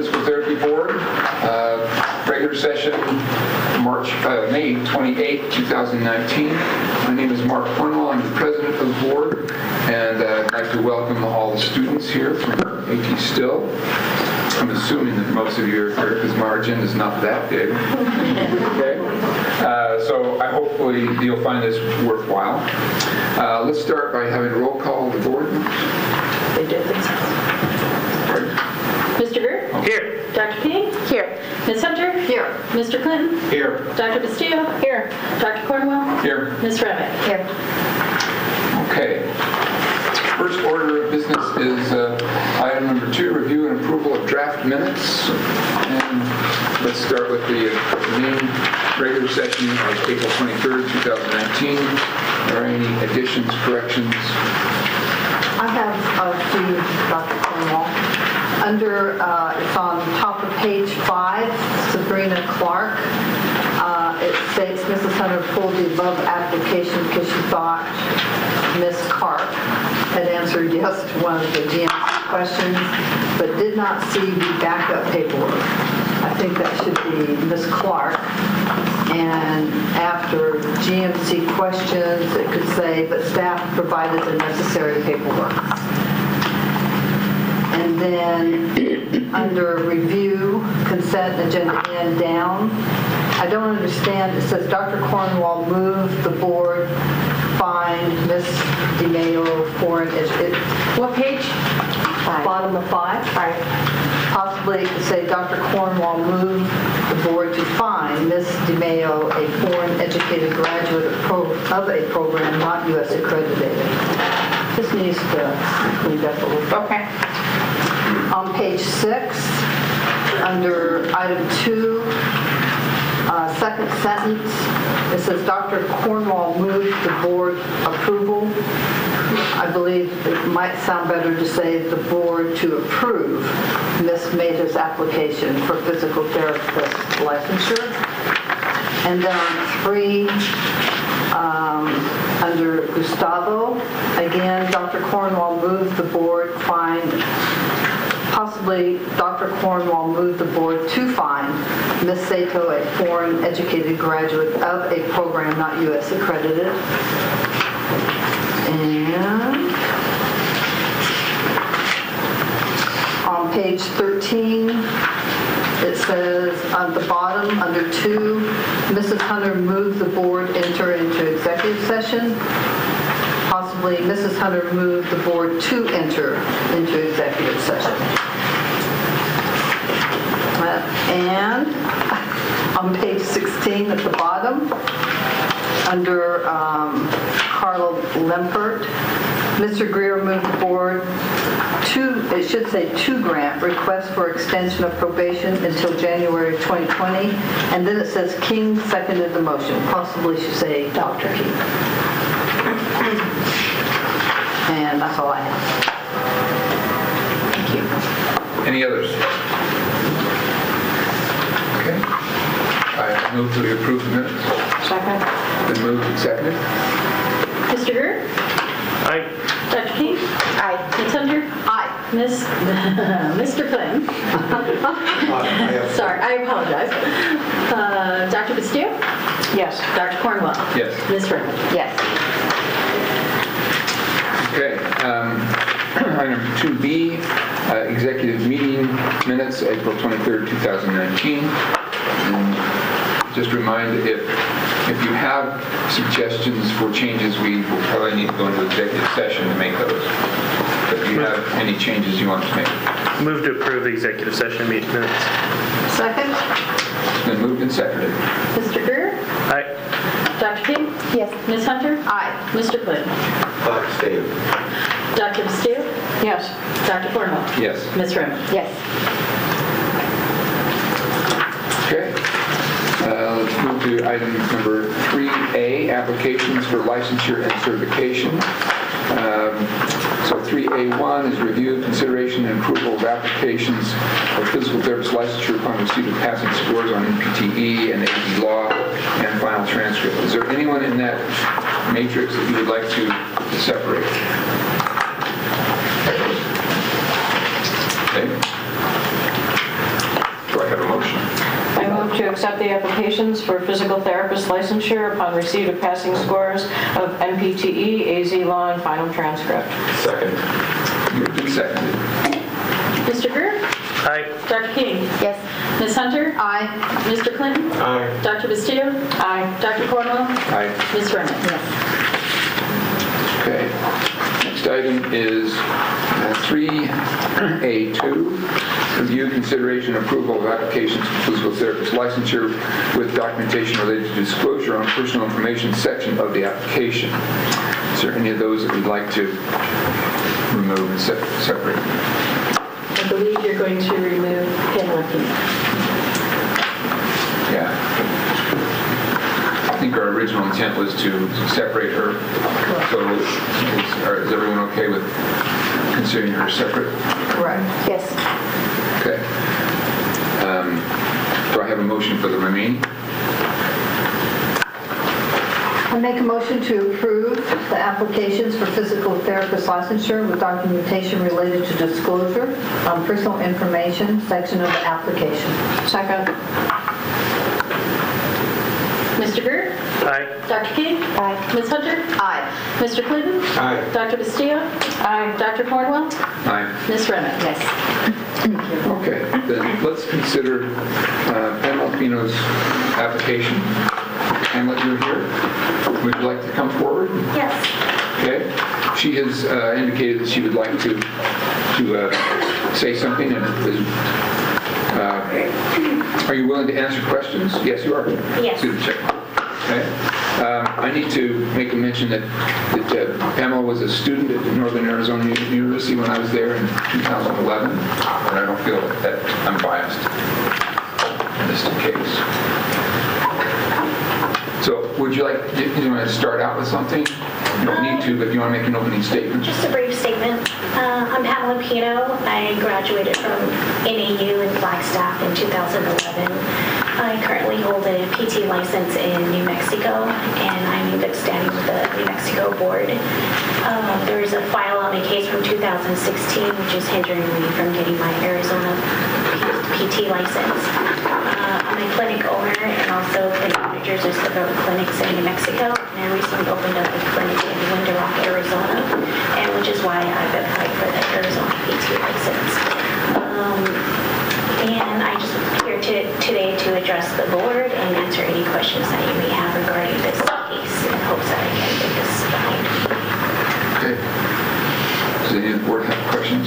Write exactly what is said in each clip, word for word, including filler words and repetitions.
Physical Therapy Board, uh, regular session, March, uh, May twenty-eighth, twenty nineteen. My name is Mark Cornwell. I'm the president of the board, and uh, I'd like to welcome all the students here from A T Still. I'm assuming that most of you are here because my agenda is not that big. Okay, uh, so I hopefully you'll find this worthwhile. Uh, let's start by having a roll call of the board. They did themselves. Mister Greer? Here. Doctor King? Here. Miz Hunter? Here. Mister Clinton? Here. Doctor Bastillo? Here. Doctor Cornwell? Here. Miz Remick? Here. Okay. First order of business is uh, item number two, review and approval of draft minutes. And let's start with the uh, main regular session of April twenty-third, twenty nineteen. Are there any additions, corrections? I have a few, Doctor Cornwall. Under, uh, it's on top of page five, Sabrina Clark. Uh, it states Missus Hunter pulled the above application because she thought Miz Clark had answered yes to one of the G M C questions, but did not see the backup paperwork. I think that should be Miz Clark. And after G M C questions, it could say, but staff provided the necessary paperwork. And then under review, consent agenda and down, I don't understand. It says Doctor Cornwall moved the board find Miz DeMayo foreign education. What page? Five. Bottom of five? Five. Possibly say Doctor Cornwall moved the board to find Miz DeMayo a foreign educated graduate of, pro, of a program not U S accredited. This needs to clean up a little bit. Okay. On page six, under item two, uh, second sentence, it says Doctor Cornwall moved the board approval. I believe it might sound better to say the board to approve Miz Mehta's application for physical therapist licensure. And then on three, um, under Gustavo, again, Doctor Cornwall moved the board find, possibly Doctor Cornwall moved the board to find Miz Sato a foreign educated graduate of a program not U S accredited. And on page thirteen, it says on the bottom, under two, Missus Hunter moved the board enter into executive session. Possibly Missus Hunter moved the board to enter into executive session. Uh, and on page sixteen at the bottom, under um, Carla Lempert, Mister Greer moved the board to, it should say to grant, request for extension of probation until January twenty twenty, and then it says King seconded the motion. Possibly should say Doctor King. And that's all I have. Thank you. Any others? Okay. I move to approve the minutes. Second. Been moved and seconded. Mister Greer? Aye. Doctor King? Aye. Miz Hunter? Aye. Miss Mister Clinton? Sorry, I apologize. Uh, Doctor Bastillo? Yes. Doctor Cornwell? Yes. Miz Remick? Yes. Okay. Um, item two B, uh, executive meeting minutes, April twenty-third, twenty nineteen. And just remind if if you have suggestions for changes, we will probably need to go into executive session to make those. But do you have any changes you want to make? Move to approve the executive session meeting minutes. Second. It's been moved and seconded. Mister Greer? Aye. Doctor King? Yes. Miz Hunter? Aye. Mister Clinton? Abstain. Doctor Bastillo? Yes. Doctor Cornwell? Yes. Miz Remick? Yes. Okay. Uh, let's move to item number three A, applications for licensure and certification. Um, so three A one is review, consideration, and approval of applications for physical therapist licensure upon receipt of passing scores on N P T E and A P law and final transcript. Is there anyone in that matrix that you would like to separate? Okay. accept the applications for physical therapist licensure upon receipt of passing scores of M P T E, A Z Law, and final transcript. Second. Moved and seconded. Mister Greer? Aye. Doctor King? Yes. Miz Hunter? Aye. Mister Clinton? Aye. Doctor Bastillo? Aye. Doctor Cornwell? Aye. Miz Remick? Okay. Next item is uh, three A two, review, consideration, and approval of applications for physical therapist licensure with documentation related to disclosure on personal information section of the application. Is there any of those that we'd like to remove and se- separate? I believe you're going to remove Pamela King. Yeah. I think our original intent was to separate her. So is, are- is everyone okay with considering her separate? Correct. Yes. Okay. Um, Do I have a motion for the remaining? I make a motion to approve the applications for physical therapist licensure with documentation related to disclosure on personal information section of the application. Second. Mister Greer? Aye. Doctor King? Aye. Miz Hunter? Aye. Mister Clinton? Aye. Doctor Bastillo? Aye. Doctor Cornwell? Aye. Miz Remick? Yes. Okay, then let's consider uh, Pamela Pino's application. Pamela, you're here. Would you like to come forward? Yes. Okay. She has uh, indicated that she would like to to uh, say something. And is, uh, are you willing to answer questions? Yes, you are. Yes. See the check. Okay. Um, I need to make a mention that, that uh, Pamela was a student at Northern Arizona U- University when I was there in two thousand eleven, and I don't feel that I'm biased in this case. So would you like, do you want to start out with something? You don't need to, but you want to make an opening statement? Just a brief statement. Uh, I'm Pamela Pino. I graduated from N A U in Flagstaff in two thousand eleven. I currently hold a P T license in New Mexico, and I'm in good standing with the New Mexico board. Uh, there is a file on my case from two thousand sixteen, which is hindering me from getting my Arizona P T license. Uh, I'm a clinic owner and also clinic managers of several clinics in New Mexico, and I recently opened up a clinic in Window Rock, Arizona, and which is why I've applied for the Arizona P T license. Um, and I just here to, today to address the board and answer any questions that you may have regarding this case in hopes that I can get this behind me. Okay. Does any of the board have questions?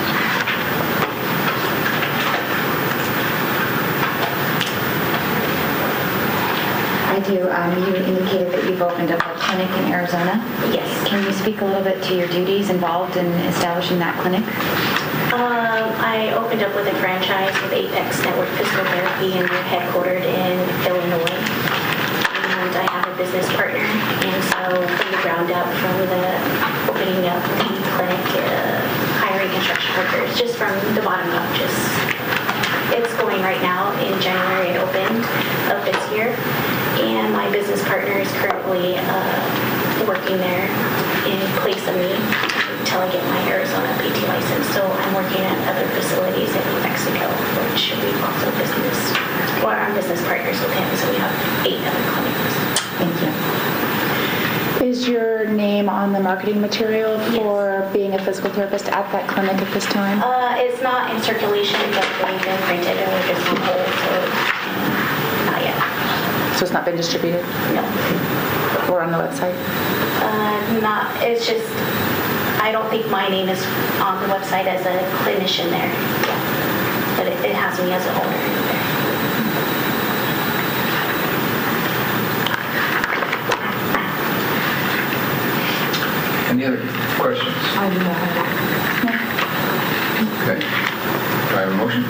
I do. Um, you indicated that you've opened up a clinic in Arizona. Yes. Can you speak a little bit to your duties involved in establishing that clinic? Um, I opened up with a franchise with Apex Network Physical Therapy, and we're headquartered in Illinois. And I have a business partner, and so from the ground up, from the opening up the clinic, uh, hiring construction workers, just from the bottom up, just it's going right now. In January it opened of this year, and my business partner is currently uh, working there in place of me until I get my Arizona P T license. So I'm working at other facilities in New Mexico, which we also business, well, I'm business partners with him, so we have eight other clinics. Thank you. Is your name on the marketing material for being a physical therapist at that clinic at this time? Uh, it's not in circulation, but they've been printed and we're just on hold, so not yet. So it's not been distributed No. or on the website? Uh, not, it's just, I don't think my name is on the website as a clinician there. Yeah. But it, it has me as an owner there. Any other questions? I do not have Okay. Do I have a motion?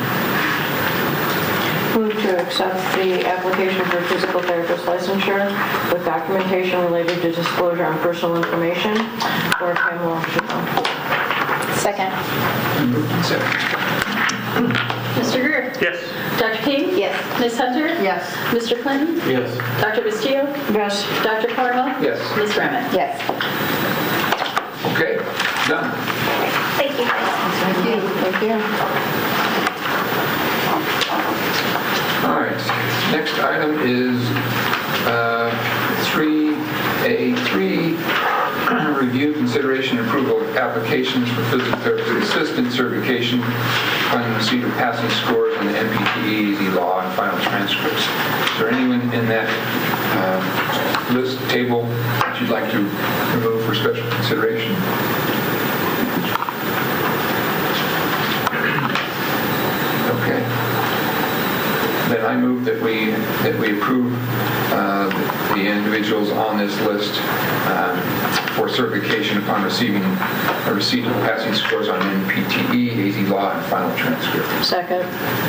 Move to accept the application for physical therapist licensure with documentation related to disclosure on personal information for Pamela Pino. Second. Moved and seconded. Mister Greer? Yes. Doctor King? Yes. Miz Hunter? Yes. Mister Clinton? Yes. Doctor Bastillo? Yes. Doctor Cornwell? Yes. Miz Remick? Yes. Okay, done. Thank you guys. Thank you. Thank you. All right, next item is uh, three A three, review, consideration, and approval of applications for physical therapist assistant certification upon receipt of passing scores on the N P T E, A Z Law, and final transcripts. Is there anyone in that uh, list table that you'd like to remove for special consideration? Okay. Then I move that we that we approve uh, the individuals on this list um, for certification upon receiving a receipt of passing scores on N P T E, A Z Law, and final transcript. Second.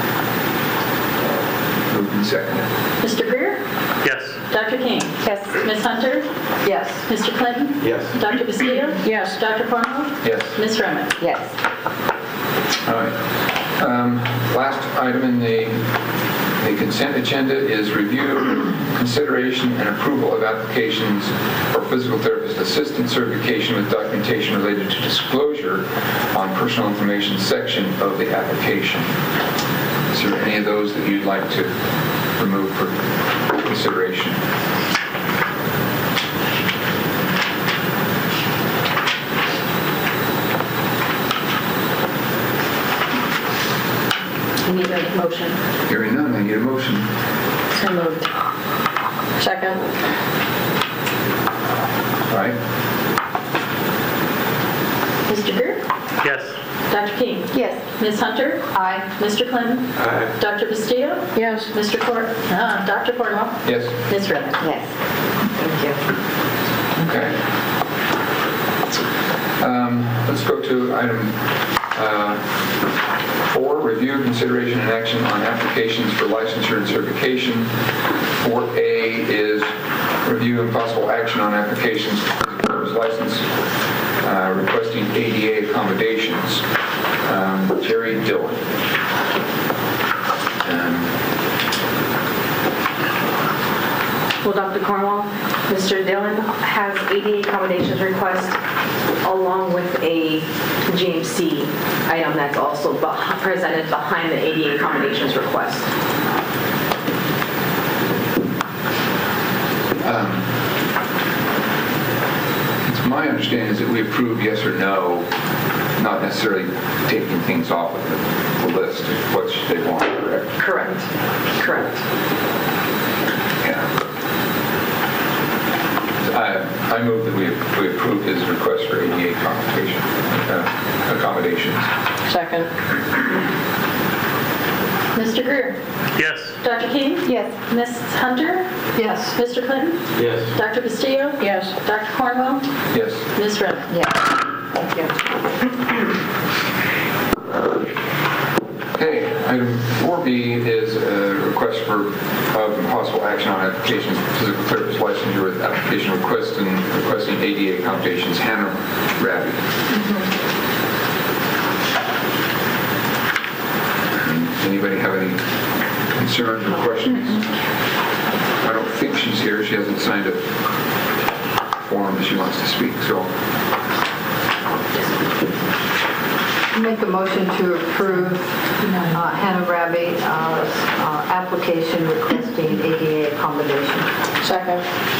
Moved and seconded. Mister Greer? Yes. Doctor King? Yes. Miz Hunter? Yes. Mister Clinton? Yes. Doctor Bastillo? Yes. Doctor Cornwell? Yes. Miz Remick? Yes. All right. Um, last item in the the consent agenda is review, consideration, and approval of applications for physical therapist assistant certification with documentation related to disclosure on personal information section of the application. Is there any of those that you'd like to remove for consideration? You need a motion. Hearing none, I need a motion. So moved. Second. All right. Mister Greer? Yes. Doctor King? Yes. Miz Hunter? Aye. Mister Clinton? Aye. Doctor Bastillo? Yes. Mister Cor, uh, Doctor Cornwell? Yes. Miz Remick? Yes. Thank you. Okay. Um, Let's go to item uh, four, review, consideration, and action on applications for licensure and certification. four A is review and possible action on applications for physical therapist license uh, requesting A D A accommodations. Um, Jerry Dillon. Um, Well, Doctor Cornwall, Mister Dillon has A D A accommodations request along with a G M C item that's also beh- presented behind the A D A accommodations request. Um, It's my understanding is that we approve yes or no, not necessarily taking things off of the, the list of what they want, correct? Correct. Correct. Yeah. I, I move that we, we approve his request for A D A accommodation, uh, accommodations. Second. Mister Greer? Yes. Doctor King? Yes. Miz Hunter? Yes. Mister Clinton? Yes. Doctor Bastillo? Yes. Doctor Cornwell? Yes. Miz Remick? Yes. Thank you. Okay, item four B is a request for uh, possible action on applications for physical therapist licensure with application request and requesting A D A accommodations. Hannah Rabbit. Anybody have any concerns or questions? I don't think she's here. She hasn't signed a form that she wants to speak, so. Make a motion to approve uh, Hannah Rabbit uh, uh, application requesting A D A accommodation. Second.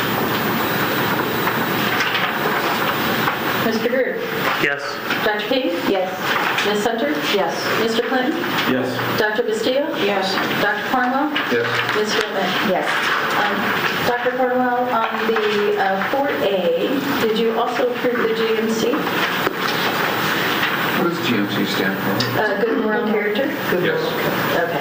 Mister Greer? Yes. Doctor King? Yes. Miz Hunter? Yes. Mister Clinton? Yes. Doctor Bastillo? Yes. Doctor Cornwell? Yes. Miz Remick? Yes. Um, Doctor Cornwell, on the uh, four A, did you also approve the G M C? What does G M C stand for? Uh, Good moral character? Yes. Okay.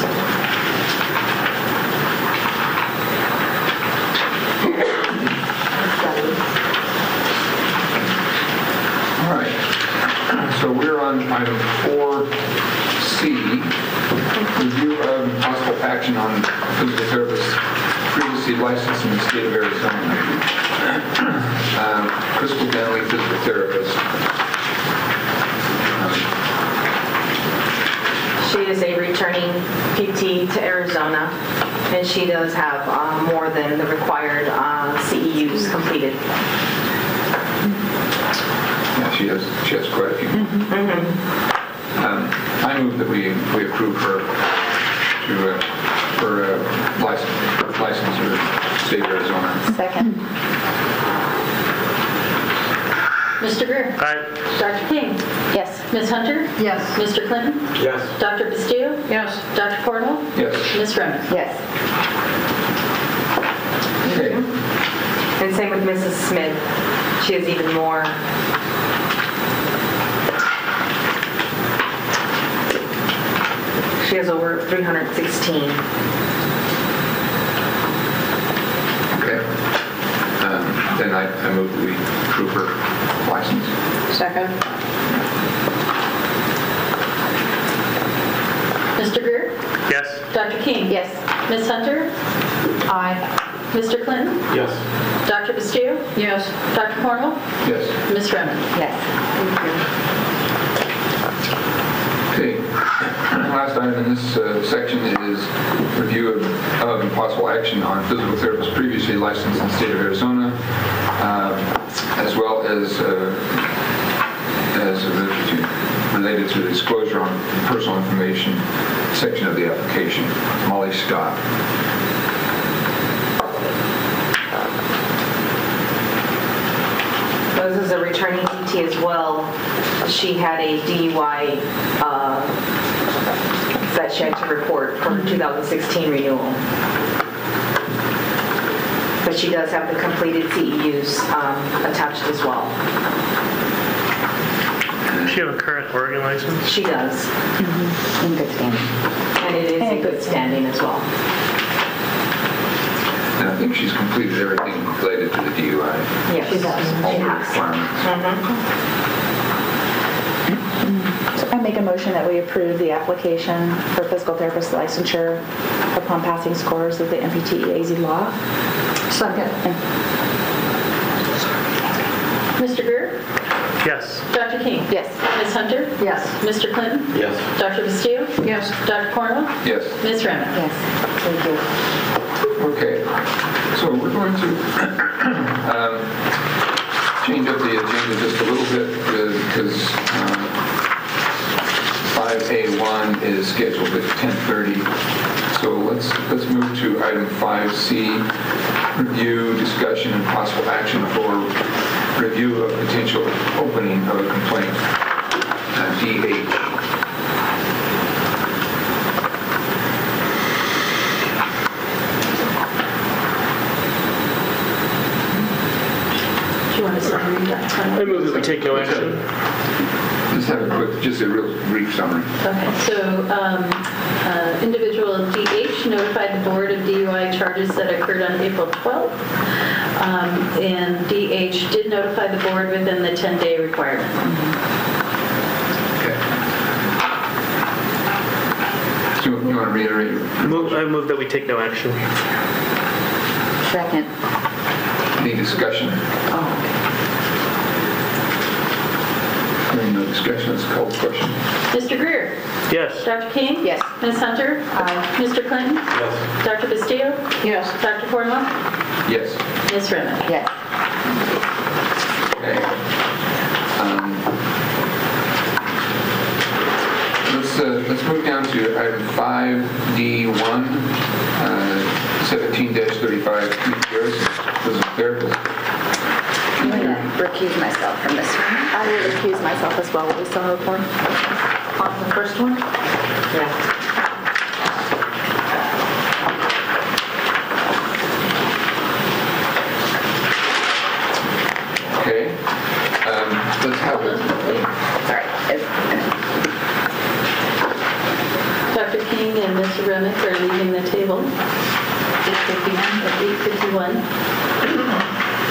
All right. So we're on item four C, review of possible action on physical therapists previously licensed in the state of Arizona. Uh, Crystal Denley, physical therapist. She is a returning P T to Arizona, and she does have uh, more than the required uh, C E Us completed. Yeah, she has, she has quite a few. Um, I move that we, we approve her to, uh, for uh, license, licensure, state of Arizona. Second. Mister Greer? Aye. Doctor King? Yes. Miz Hunter? Yes. Mister Clinton? Yes. Doctor Bastillo? Yes. Doctor Cornwell? Yes. Miz Remick? Yes. Okay. And same with Missus Smith. She has even more. She has over three hundred sixteen. Okay. Um, Then I I move that we approve her license. Second. Mister Greer? Yes. Doctor King? Yes. Miz Hunter? Aye. Mister Clinton? Yes. Doctor Bastillo? Yes. Doctor Cornwell? Yes. Miz Remick? Yes. Okay. Last item in this uh, section is review of, of and possible action on physical therapists previously licensed in the state of Arizona, uh, as well as uh, as related to the disclosure on personal information section of the application. Molly Scott. This is a returning D T as well. She had a D U I uh, that she had to report for her two thousand sixteen renewal. But she does have the completed C E Us um, attached as well. Does she have a current Oregon license? She does, In good standing. and it is And in good standing as well. And I think she's completed everything related to the D U I. Yes, she does. All She the has. requirements. So I make a motion that we approve the application for physical therapist licensure upon passing scores of the M P T E A Z law. Second. Mister Greer? Yes. Doctor King? Yes. Miz Hunter? Yes. Mister Clinton? Yes. Doctor Bastillo? Yes. Doctor Cornwell? Yes. Miz Remick? Yes. Thank you. Okay, so we're going to um, change up the agenda just a little bit uh, because uh, five A one is scheduled at ten thirty. So let's let's move to item five C, review, discussion, and possible action for review of potential opening of a complaint, uh, D H. Do you want to summary that? I move that we take no action. Just have a quick, just a real brief summary. Okay, so um, uh, individual D H notified the board of D U I charges that occurred on April twelfth. Um, and D H did notify the board within the ten-day requirement. Okay. So you want to reiterate? your Move, I motion? move that we take no action. Second. Any discussion? Hearing no discussion, let's call the question. Mister Greer? Yes. Doctor King? Yes. Miz Hunter? Aye. Mister Clinton? Yes. Doctor Bastillo? Yes. Doctor Cornwell? Yes. Miz Remick? Yes. Okay. Um, Let's, uh, let's move down to item five D one, uh, seventeen thirty-five, Keith Garrison, physical therapist. I'm going to recuse myself from this one. I will recuse myself as well. Will we still have one? On the first one? Yeah. Okay. Um, Let's have it. Sorry. It's- Doctor King and Mister Remick are leaving the table. eight fifty-one, at eight fifty-one.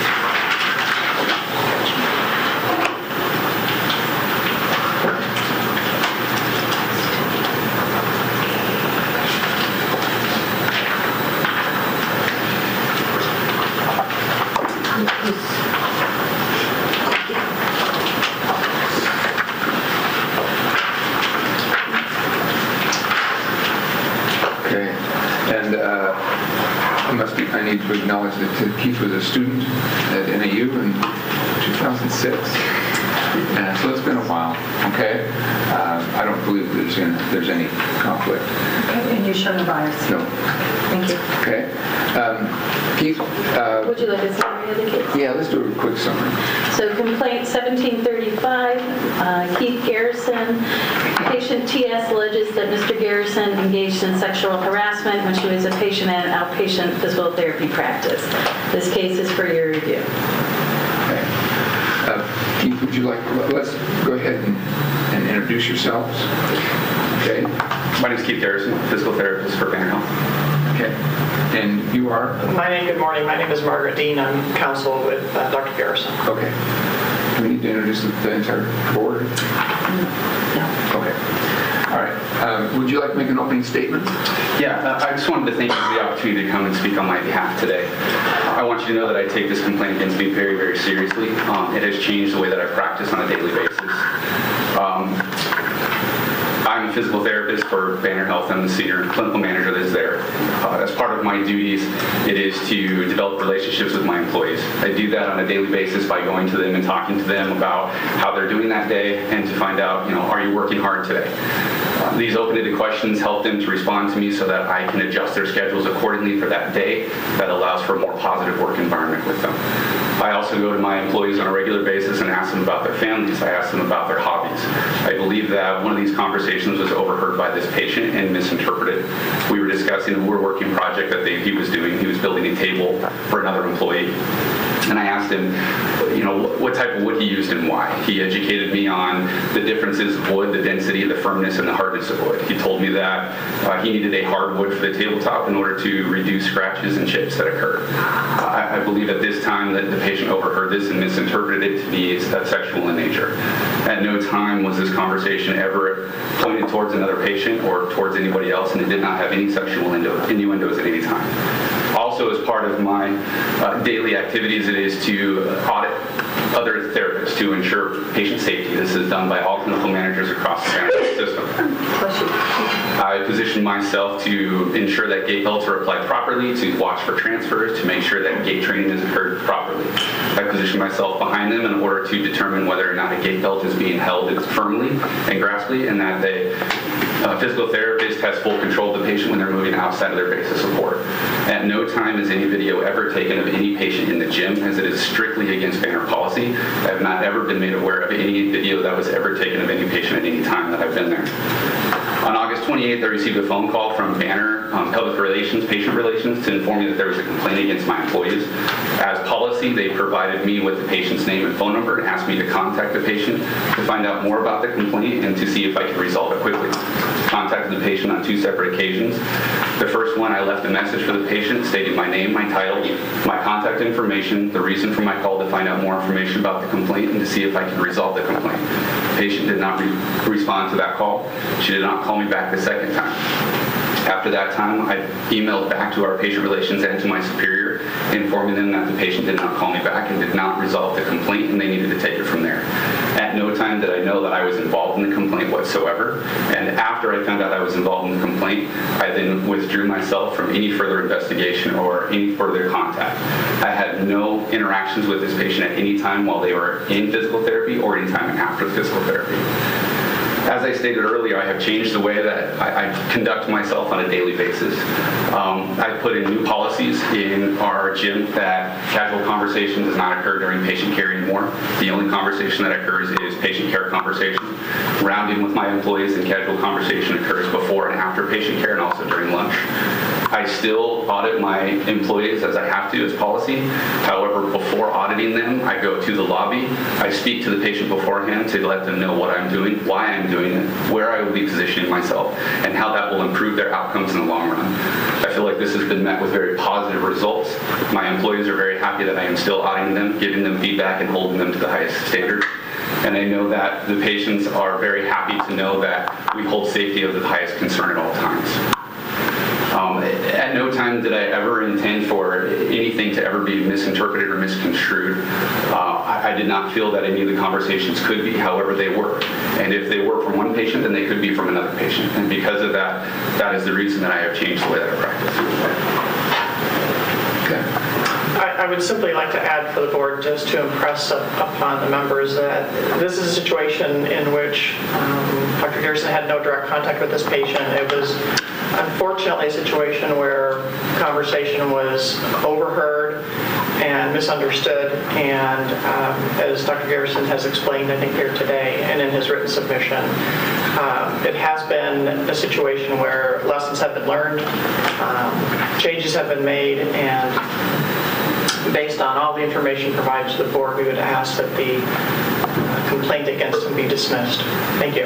Okay. And uh, I must be, I need to acknowledge that Keith was a student at N A U in two thousand six. Uh, So it's been a while, okay? Uh, I don't believe there's any, there's any conflict. And you show no bias. No. Thank you. Okay. Um, Keith, uh, Would you like a summary of the case? yeah, let's do a quick summary. So complaint seventeen thirty-five, uh, Keith Garrison. Patient T S alleges that Mister Garrison engaged in sexual harassment when she was a patient at an outpatient physical therapy practice. This case is for your review. Okay. Uh, Keith, would you like, let's go ahead and, and introduce yourselves. Okay. My name is Keith Garrison, physical therapist for Banner Health. Okay. And you are? My name, good morning. My name is Margaret Dean. I'm counsel with uh, Doctor Garrison. Okay. Do we need to introduce the, the entire board? No. Okay. All right. Um, would you like to make an opening statement? Yeah, uh, I just wanted to thank you for the opportunity to come and speak on my behalf today. I want you to know that I take this complaint against me very, very seriously. Um, it has changed the way that I practice on a daily basis. Um, I'm a physical therapist for Banner Health. I'm the senior clinical manager that is there. Uh, as part of my duties, it is to develop relationships with my employees. I do that on a daily basis by going to them and talking to them about how they're doing that day and to find out, you know, are you working hard today? Uh, these open-ended questions help them to respond to me so that I can adjust their schedules accordingly for that day. That allows for a more positive work environment with them. I also go to my employees on a regular basis and ask them about their families. I ask them about their hobbies. I believe that one of these conversations was overheard by this patient and misinterpreted. We were discussing a woodworking project that they, he was doing. He was building a table for another employee. And I asked him, you know, what type of wood he used and why. He educated me on the differences of wood, the density, the firmness, and the hardness of wood. He told me that uh, he needed a hardwood for the tabletop in order to reduce scratches and chips that occur. I, I believe at this time that the patient overheard this and misinterpreted it to be sexual in nature. At no time was this conversation ever pointed towards another patient or towards anybody else, and it did not have any sexual innuendos at any time. Also, as part of my uh, daily activities, it is to audit other therapists to ensure patient safety. This is done by all clinical managers across the Banner Health system. I position myself to ensure that gait belts are applied properly, to watch for transfers, to make sure that gait training is occurred properly. I position myself behind them in order to determine whether or not a gait belt is being held firmly and grasply, and that the uh, physical therapist has full control of the patient when they're moving outside of their base of support. At no time is any video ever taken of any patient in the gym, as it is strictly against Banner policy. I have not ever been made aware of any video that was ever taken of any patient at any time that I've been there. On August twenty-eighth, I received a phone call from Banner um, Public Relations, Patient Relations, to inform me that there was a complaint against my employees. As policy, they provided me with the patient's name and phone number and asked me to contact the patient to find out more about the complaint and to see if I could resolve it quickly. Contacted the patient on two separate occasions. The first one, I left a message for the patient stating my name, my title, my contact information, the reason for my call to find out more information about the complaint and to see if I could resolve the complaint. The patient did not re- respond to that call. She did not call me back the second time. After that time, I emailed back to our patient relations and to my superior, informing them that the patient did not call me back and did not resolve the complaint, and they needed to take it from there. At no time did I know that I was involved in the complaint whatsoever, and after I found out I was involved in the complaint, I then withdrew myself from any further investigation or any further contact. I had no interactions with this patient at any time while they were in physical therapy or any time after physical therapy. As I stated earlier, I have changed the way that I, I conduct myself on a daily basis. Um, I put in new policies in our gym that casual conversation does not occur during patient care anymore. The only conversation that occurs is patient care conversation. Rounding with my employees and casual conversation occurs before and after patient care and also during lunch. I still audit my employees as I have to as policy. However, before auditing them, I go to the lobby. I speak to the patient beforehand to let them know what I'm doing, why I'm doing it, where I will be positioning myself, and how that will improve their outcomes in the long run. I feel like this has been met with very positive results. My employees are very happy that I am still auditing them, giving them feedback, and holding them to the highest standard. And I know that the patients are very happy to know that we hold safety as the highest concern at all times. Um, at no time did I ever intend for anything to ever be misinterpreted or misconstrued. Uh, I, I did not feel that any of the conversations could be, however they were. And if they were from one patient, then they could be from another patient. And because of that, that is the reason that I have changed the way that I practice. Okay. I, I I would simply like to add for the board, just to impress up- upon the members, that this is a situation in which um, Doctor Garrison had no direct contact with this patient. It was unfortunately a situation where conversation was overheard and misunderstood, and um, as Doctor Garrison has explained, I think, here today and in his written submission, um, it has been a situation where lessons have been learned, um, changes have been made, and based on all the information provided to the board, we would ask that the uh, complaint against him be dismissed. Thank you.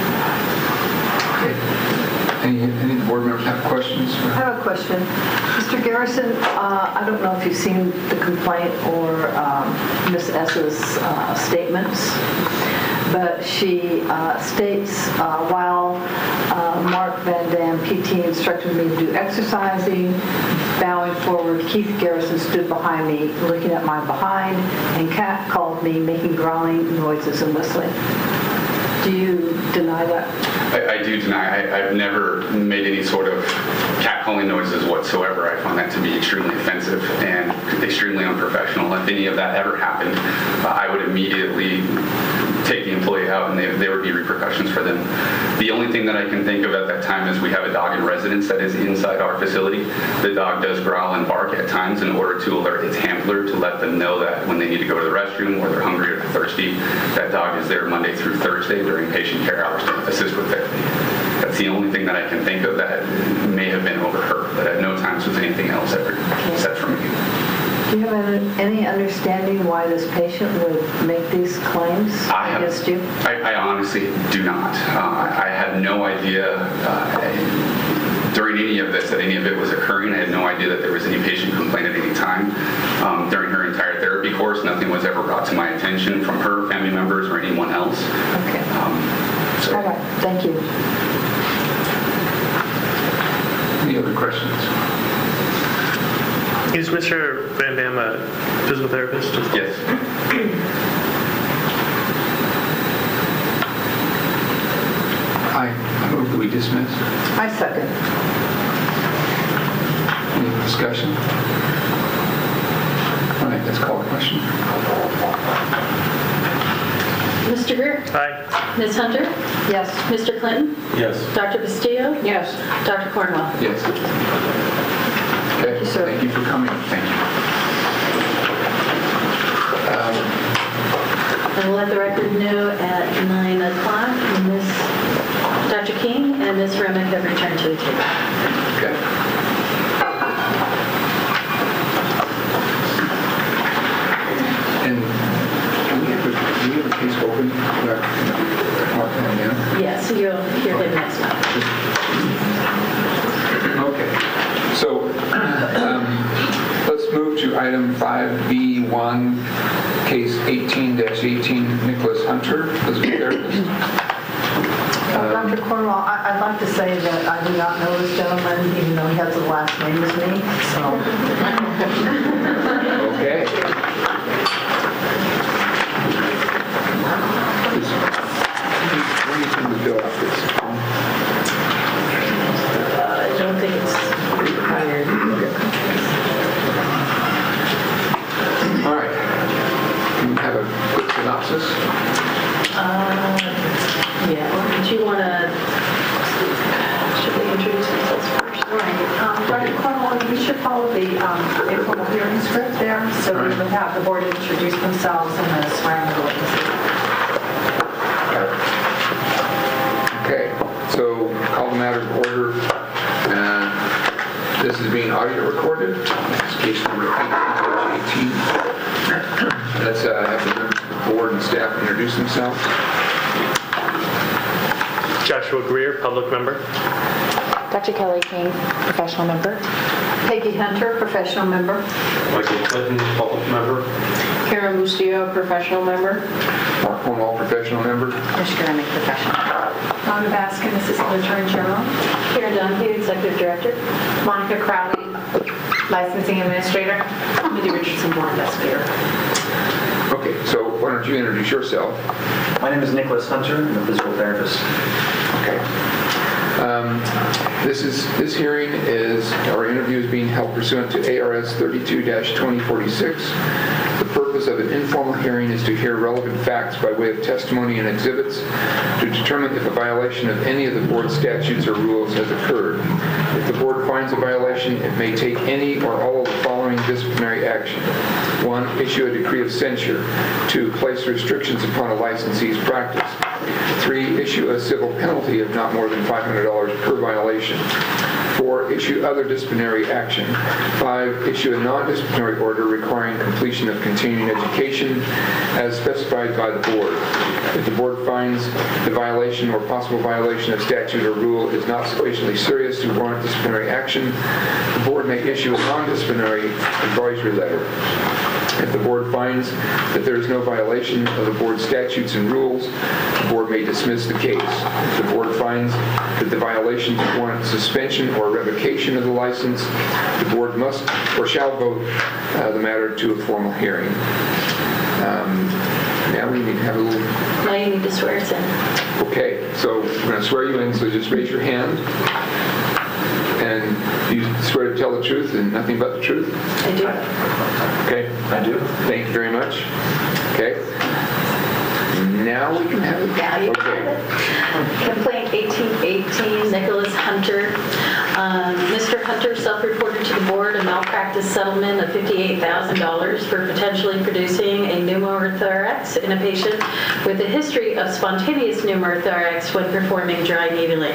Okay. Any, any of the board members have questions? I have a question. Mister Garrison, uh, I don't know if you've seen the complaint or um, Miz S's uh, statements, but she uh, states, uh, while uh, Mark Van Dam, P T, instructed me to do exercising, bowing forward, Keith Garrison stood behind me, looking at my behind, and Kat called me, making growling noises and whistling. Do you deny that? I, I do deny. I, I've never made any sort of catcalling noises whatsoever. I find that to be extremely offensive and extremely unprofessional. If any of that ever happened, uh, I would immediately take the employee out, and they, there would be repercussions for them. The only thing that I can think of at that time is we have a dog in residence that is inside our facility. The dog does growl and bark at times in order to alert its handler to let them know that when they need to go to the restroom or they're hungry or they're thirsty, that dog is there Monday through Thursday during patient care hours to assist with therapy. That's the only thing that I can think of that may have been overheard, but at no times was anything else ever said from me. Do you have any understanding why this patient would make these claims I have, against you? I, I honestly do not. Uh, I had no idea uh, during any of this that any of it was occurring. I had no idea that there was any patient complaint at any time. Um, during her entire therapy course, nothing was ever brought to my attention from her family members or anyone else. Okay. Um, so. All right. Thank you. Any other questions? Is Mister Van Dam a physical therapist? Yes. I I move that we dismiss. I second. Any discussion? All right, let's call a question. Mister Greer? Aye. Miz Hunter? Yes. Mister Clinton? Yes. Doctor Castillo? Yes. Doctor Cornwell? Yes. Okay, you, sir. thank you for coming. Thank you. Um, I will let the record know at nine o'clock, Miz Doctor King and Miz Remick have returned to the table. Okay. And do we have a, do we have a case open? Uh, Mark Van Dam? Yes, you'll hear him next month. Okay. So um, let's move to item five B one, case eighteen dash eighteen, Nicholas Hunter, physical therapist. Uh, Doctor Cornwell, I- I'd like to say that I do not know this gentleman, even though he has the last name as me, so. Okay. What do you think we fill out this? I don't think it's required. All right. Can we have a quick synopsis? Uh, Yeah, do you want to, should we introduce ourselves first? Right. Um, Doctor Cornwell, we should follow the um, informal hearing script there, so we would have the board introduce themselves and then swear in the witnesses. Okay, so call the matter to order. Uh, This is being audio recorded. This is case number eighteen. Let's uh, have the members of the board and staff introduce themselves. Joshua Greer, public member. Doctor Kelly King, professional member. Peggy Hunter, professional member. Michael Clinton, public member. Karen Bustillo, professional member. Mark Cornwall, professional member. Mister Remick, professional. Rhonda Baskin, Assistant Attorney General. Karen Donahue, Executive Director. Monica Crowley, Licensing Administrator. Mindy Richardson, Board Investigator. Okay, so why don't you introduce yourself? My name is Nicholas Hunter. I'm a physical therapist. Okay. Um, This is, this hearing is, our interview is being held pursuant to A R S thirty-two dash twenty forty-six. The purpose of an informal hearing is to hear relevant facts by way of testimony and exhibits to determine if a violation of any of the board statutes or rules has occurred. If the board finds a violation, it may take any or all of the following disciplinary action. One, issue a decree of censure. Two, place restrictions upon a licensee's practice. Three, issue a civil penalty of not more than five hundred dollars per violation. Four, issue other disciplinary action. Five, issue a non-disciplinary order requiring completion of continuing education as specified by the board. If the board finds the violation or possible violation of statute or rule is not sufficiently serious to warrant disciplinary action, the board may issue a non-disciplinary advisory letter. If the board finds that there is no violation of the board statutes and rules, the board may dismiss the case. If the board finds that the violations warrant suspension or revocation of the license, the board must or shall vote uh, the matter to a formal hearing. Um, now we need to have a little... Now you need to swear us in. Okay, so we're going to swear you in, so just raise your hand. And you swear to tell the truth and nothing but the truth? I do. Okay. I do. Thank you very much. Okay. Now we can have it. Now you Okay. have it. Complaint eighteen eighteen, Nicholas Hunter. Um, Mister Hunter self-reported to the board a malpractice settlement of fifty-eight thousand dollars for potentially producing a pneumothorax in a patient with a history of spontaneous pneumothorax when performing dry needling.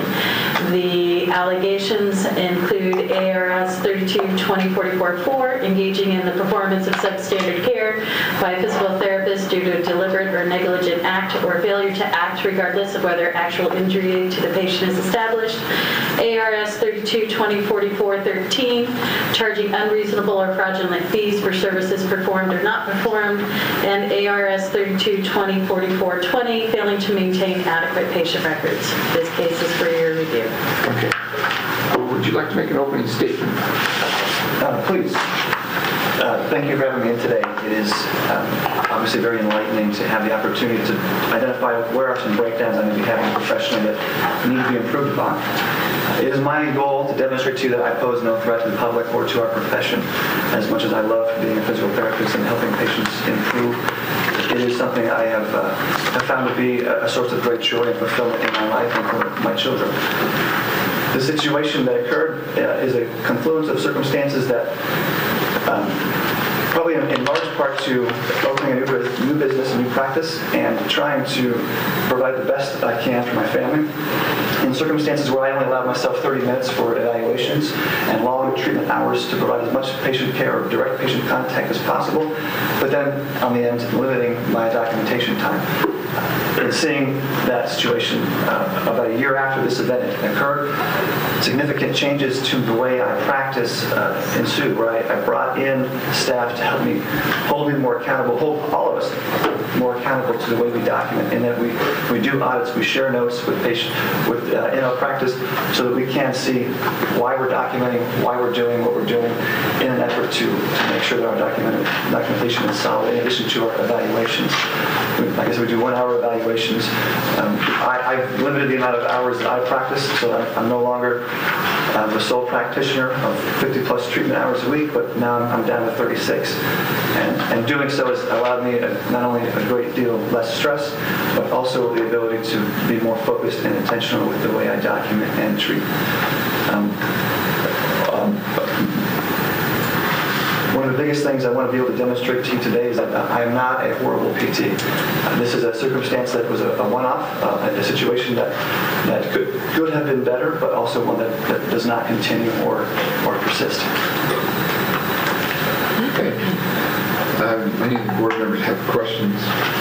The allegations include A R S thirty-two twenty forty-four four, engaging in the performance of substandard care by a physical therapist due to a deliberate or negligent act or failure to act regardless of whether actual injury to the patient is established. A R S thirty-two twenty forty-four thirteen, charging unreasonable or fraudulent fees for services performed or not performed. And A R S thirty-two twenty forty-four twenty, failing to maintain adequate patient records. This case is for your review. Okay. Would you like to make an opening statement? Uh, please. Uh, thank you for having me in today. It is um, obviously very enlightening to have the opportunity to identify where are some breakdowns I may be having professionally that need to be improved upon. It is my goal to demonstrate to you that I pose no threat to the public or to our profession. As much as I love being a physical therapist and helping patients improve, it is something I have, uh, have found to be a, a source of great joy and fulfillment in my life and for my children. The situation that occurred uh, is a confluence of circumstances that um, probably in, in large part to opening a new, new business, a new practice, and trying to provide the best that I can for my family. In circumstances where I only allowed myself thirty minutes for evaluations and long treatment hours to provide as much patient care or direct patient contact as possible, but then on the end limiting my documentation time. In seeing that situation uh, about a year after this event occurred, significant changes to the way I practice uh, ensued, where I, I brought in staff to help me hold me more accountable, hold all of us more accountable to the way we document, and that we, we do audits, we share notes with patients with, uh, in our practice so that we can see why we're documenting, why we're doing what we're doing in an effort to, to make sure that our document, documentation is solid in addition to our evaluations. Like I said, we do one-hour evaluations. Um, I, I've limited the amount of hours that I practice, so that I'm no longer um, the sole practitioner of fifty-plus treatment hours a week, but now I'm, I'm down to thirty-six. And, and doing so has allowed me a, not only a great deal less stress, but also the ability to be more focused and intentional with the way I document and treat. Um, um, One of the biggest things I want to be able to demonstrate to you today is that I am not a horrible P T. Uh, this is a circumstance that was a, a one-off, uh, a situation that that could, could have been better, but also one that, that does not continue or, or persist. Okay. Um, any of the board members have questions?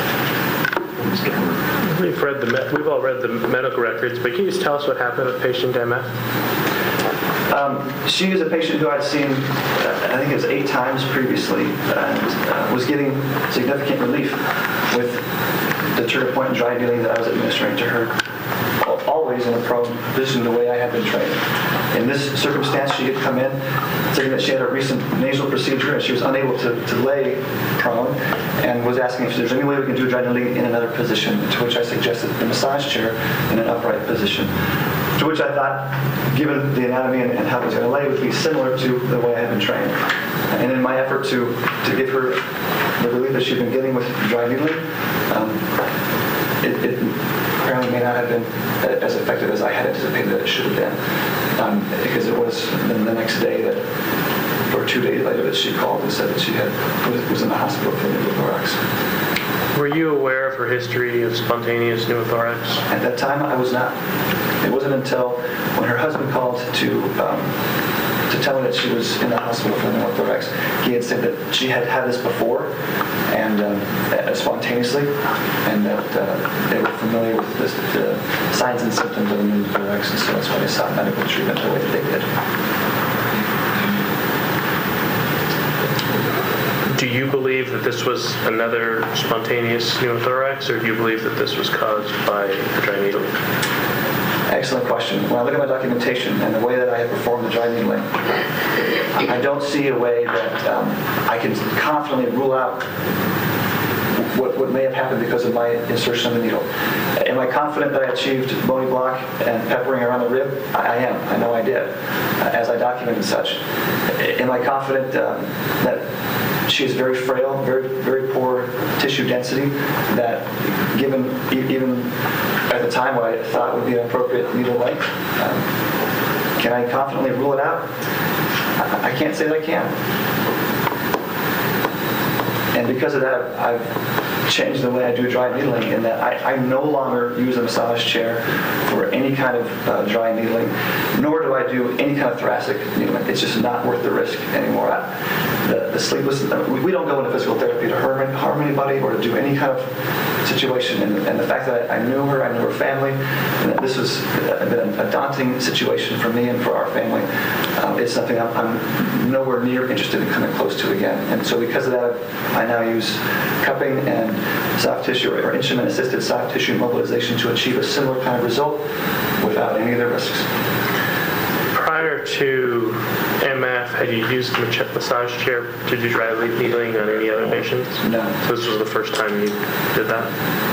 We've read the me- we've all read the medical records, but can you just tell us what happened with patient M F? Um, she is a patient who I'd seen, uh, I think it was eight times previously, and uh, was getting significant relief with the trigger point and dry needling that I was administering to her always in a prone position the way I had been trained. In this circumstance, she had come in saying that she had a recent nasal procedure and she was unable to, to lay prone and was asking if there's any way we can do dry needling in another position, to which I suggested the massage chair in an upright position. To which I thought, given the anatomy and, and how it was going to lay, would be similar to the way I had been trained. And in my effort to, to give her the relief that she'd been getting with dry needling, um, it, it apparently may not have been as effective as I had anticipated that it should have been. Um, because it was then the next day that, or two days later, that she called and said that she had was, was in the hospital for pneumothorax. Were you aware of her history of spontaneous pneumothorax? At that time, I was not. It wasn't until when her husband called to um, to tell me that she was in the hospital for pneumothorax. He had said that she had had this before, and um, uh, spontaneously, and that uh, they were familiar with this, the signs and symptoms of pneumothorax, and so that's why they sought medical treatment the way that they did. Do you believe that this was another spontaneous pneumothorax, or do you believe that this was caused by the dry needling? Excellent question. When I look at my documentation and the way that I have performed the dry needling, I don't see a way that um, I can confidently rule out what, what may have happened because of my insertion of the needle. Am I confident that I achieved bony block and peppering around the rib? I, I am. I know I did, uh, as I documented such. Am I confident um, that she is very frail, very very poor tissue density, that given even at the time what I thought would be an appropriate needle length, um, can I confidently rule it out? I, I can't say that I can. And because of that, I've, I've changed the way I do dry needling in that I, I no longer use a massage chair for any kind of uh, dry needling, nor do I do any kind of thoracic needling. It's just not worth the risk anymore. I, the, the sleepless, we, we don't go into physical therapy to harm, harm anybody or to do any kind of situation. And, and the fact that I, I knew her, I knew her family, and that this was a, been a daunting situation for me and for our family, um, it's something I'm, I'm nowhere near interested in coming close to again. And so because of that, I now use cupping and soft tissue or instrument-assisted soft tissue mobilization to achieve a similar kind of result without any of the risks. Prior to M F, had you used the massage chair to do dry needling on any other patients? No. So this was the first time you did that?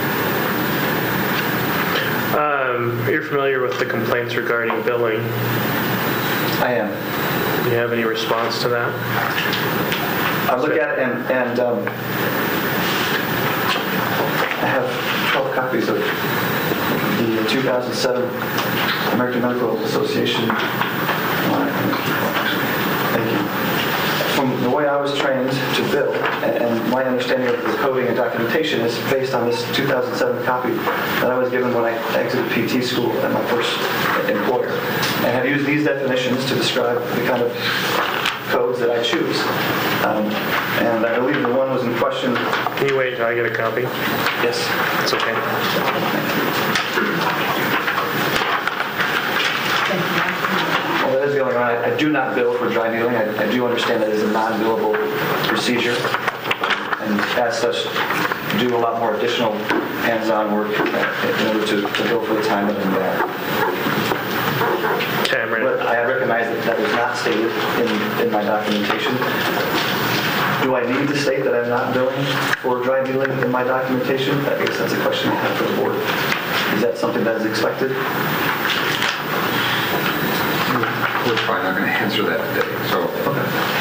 Um, you're familiar with the complaints regarding billing? I am. Do you have any response to that? I look at it and, and um, I have twelve copies of the two thousand seven American Medical Association. Thank you. From the way I was trained to bill, and, and my understanding of the coding and documentation is based on this two thousand seven copy that I was given when I exited P T school at my first employer, and have used these definitions to describe the kind of codes that I choose. Um, and I believe the one was in question. Can you wait until I get a copy? Yes. It's okay. Well, that is the only one. I, I do not bill for dry needling. I, I do understand that it is a non-billable procedure, and as such, do a lot more additional hands-on work in order to, to bill for the time that I'm there. But I recognize that that is not stated in, in my documentation. Do I need to state that I'm not billing for dry needling in my documentation? I guess that's a question I have for the board. Is that something that is expected? We're probably not going to answer that today, so. Okay.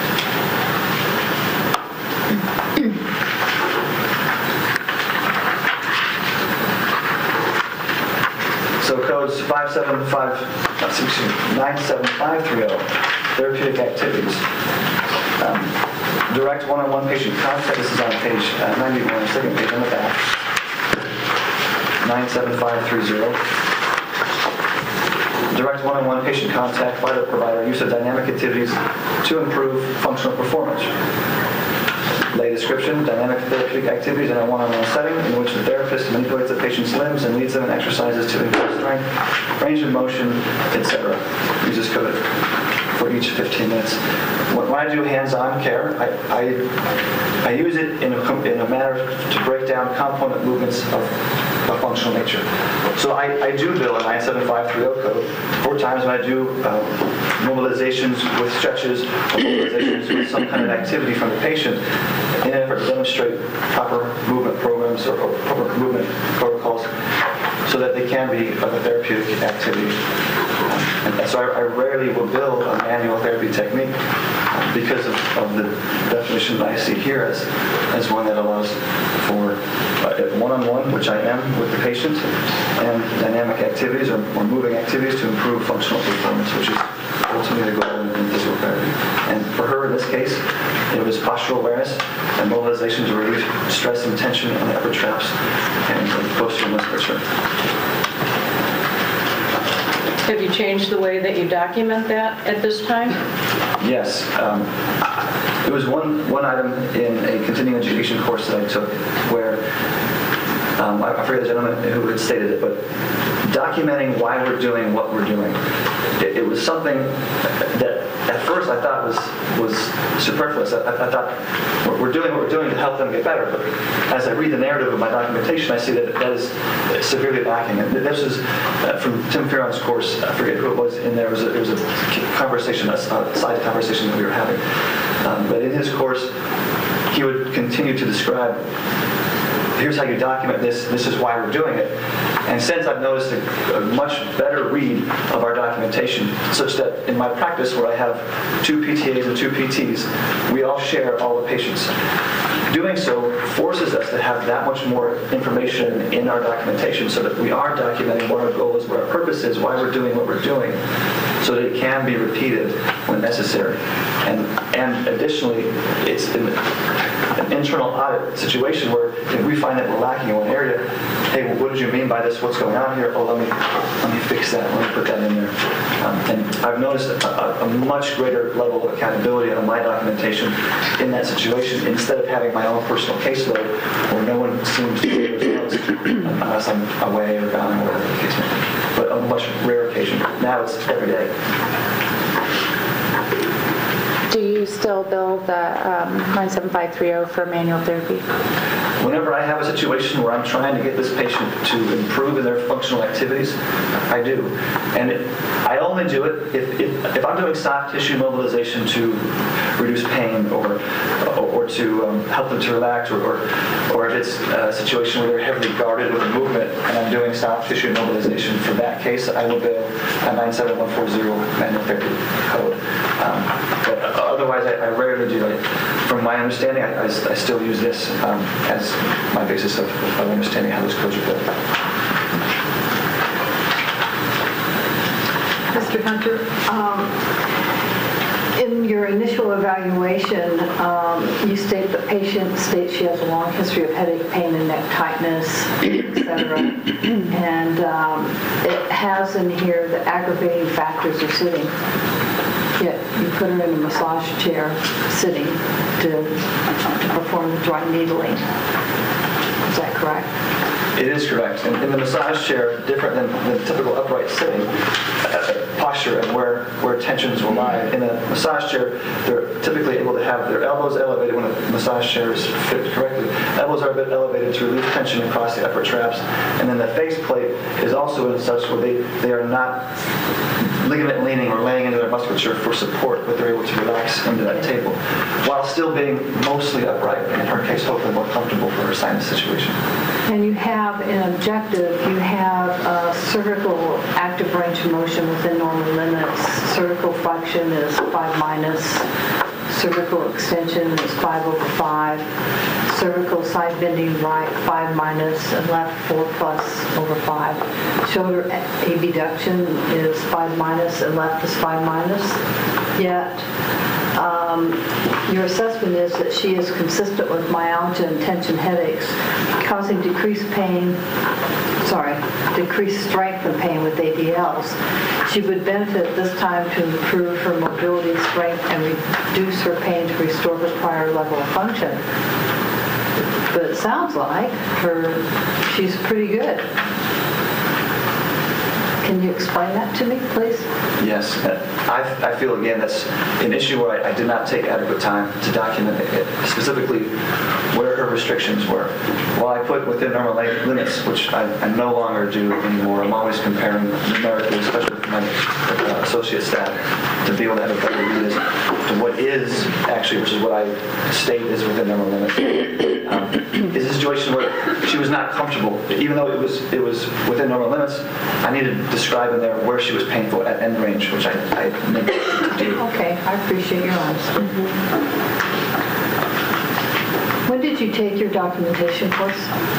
So codes five seven five, excuse me, nine seven five three zero, therapeutic activities. Um, direct one-on-one patient contact, this is on page uh, ninety-one, second page on the back, nine seven five three zero. Direct one-on-one patient contact by the provider, use of dynamic activities to improve functional performance. Lay description, dynamic therapeutic activities in a one-on-one setting in which the therapist manipulates the patient's limbs and leads them in exercises to increase strength, range of motion, et cetera. Uses code for each fifteen minutes. When when I do hands-on care, I, I, I use it in a, com- in a manner to break down component movements of a functional nature. So I, I do bill a nine seven five three zero code four times when I do uh, mobilizations with stretches, or mobilizations with some kind of activity from the patient in an effort to demonstrate proper movement programs or, or proper movement protocols so that they can be of a therapeutic activity. Um, and so I, I rarely will bill a manual therapy technique uh, because of, of the definition that I see here as, as one that allows for uh, one-on-one, which I am with the patient, and dynamic activities or, or moving activities to improve functional performance, which is ultimately the goal in, in physical therapy. And for her, in this case, it was postural awareness and mobilization to relieve stress and tension on the upper traps and the posterior musculature. Have you changed the way that you document that at this time? Yes. Um, there was one, one item in a continuing education course that I took where, um, I, I forget the gentleman who had stated it, but documenting why we're doing what we're doing. It, it was something that at first I thought was was superfluous. I, I thought we're, we're doing what we're doing to help them get better, but as I read the narrative of my documentation, I see that that is severely lacking. And this is uh, from Tim Fearon's course. I forget who it was in there. It was a, it was a conversation, a side conversation that we were having. Um, but in his course, he would continue to describe, here's how you document this, this is why we're doing it. And since I've noticed a, a much better read of our documentation, such that in my practice where I have two P T As and two P Ts, we all share all the patients. Doing so forces us to have that much more information in our documentation so that we are documenting what our goal is, what our purpose is, why we're doing what we're doing, so that it can be repeated when necessary. And, and additionally, it's an, an internal audit situation where if we find that we're lacking in one area, hey, well, what did you mean by this? What's going on here? Oh, let me let me fix that. Let me put that in there. Um, and I've noticed a, a, a much greater level of accountability on my documentation in that situation, instead of having my own personal caseload where no one seems to be results unless I'm away or gone or whatever the case may be. But on a much rare occasion. Now it's every day. Do you still bill the um, nine seven five three zero for manual therapy? Whenever I have a situation where I'm trying to get this patient to improve in their functional activities, I do. And it, I only do it if, if, if I'm doing soft tissue mobilization to reduce pain or or, or to um, help them to relax, or, or or if it's a situation where they're heavily guarded with a movement and I'm doing soft tissue mobilization. For that case, I will bill a nine seven one four zero manual therapy code. Um, but otherwise, I, I rarely do it. From my understanding, I, I, I still use this um, as my basis of, of understanding how those codes are built. Mister Hunter, um, in your initial evaluation, um, you state the patient states she has a long history of headache, pain, and neck tightness, et cetera. And um, it has in here the aggravating factors of sitting. Yet you put her in a massage chair sitting to, to perform the joint needling. Is that correct? It is correct. In, in the massage chair, different than the typical upright sitting uh, posture and where, where tensions will lie. In a massage chair, they're typically able to have their elbows elevated when a massage chair is fit correctly. Elbows are a bit elevated to relieve tension across the upper traps. And then the face plate is also in such where they, they are not ligament leaning or laying into their musculature for support, but they're able to relax into that table while still being mostly upright. In her case, hopefully more comfortable for her sinus situation. And you have an objective, you have a cervical active range of motion within normal limits. Cervical flexion is five minus. Cervical extension is five over five. Cervical side bending right, five minus, and left four plus over five. Shoulder abduction is five minus, and left is five minus. Yet, um, your assessment is that she is consistent with myalgia and tension headaches, causing decreased pain, sorry, decreased strength and pain with A D Ls. She would benefit this time to improve her mobility, strength, and reduce her pain to restore her prior level of function. But it sounds like her, she's pretty good. Can you explain that to me, please? Yes. I, I feel, again, that's an issue where I, I did not take adequate time to document it, specifically where her restrictions were. While I put within normal li- limits, which I, I no longer do anymore, I'm always comparing numerically, especially with my uh, associate staff, to be able to have a better read as to what is actually, which is what I state is within normal limits. Um, is a situation where she was not comfortable, even though it was it was within normal limits. I needed to describe in there where she was painful at end range, which I, I neglected to do. Okay, I appreciate your honesty. When did you take your documentation course?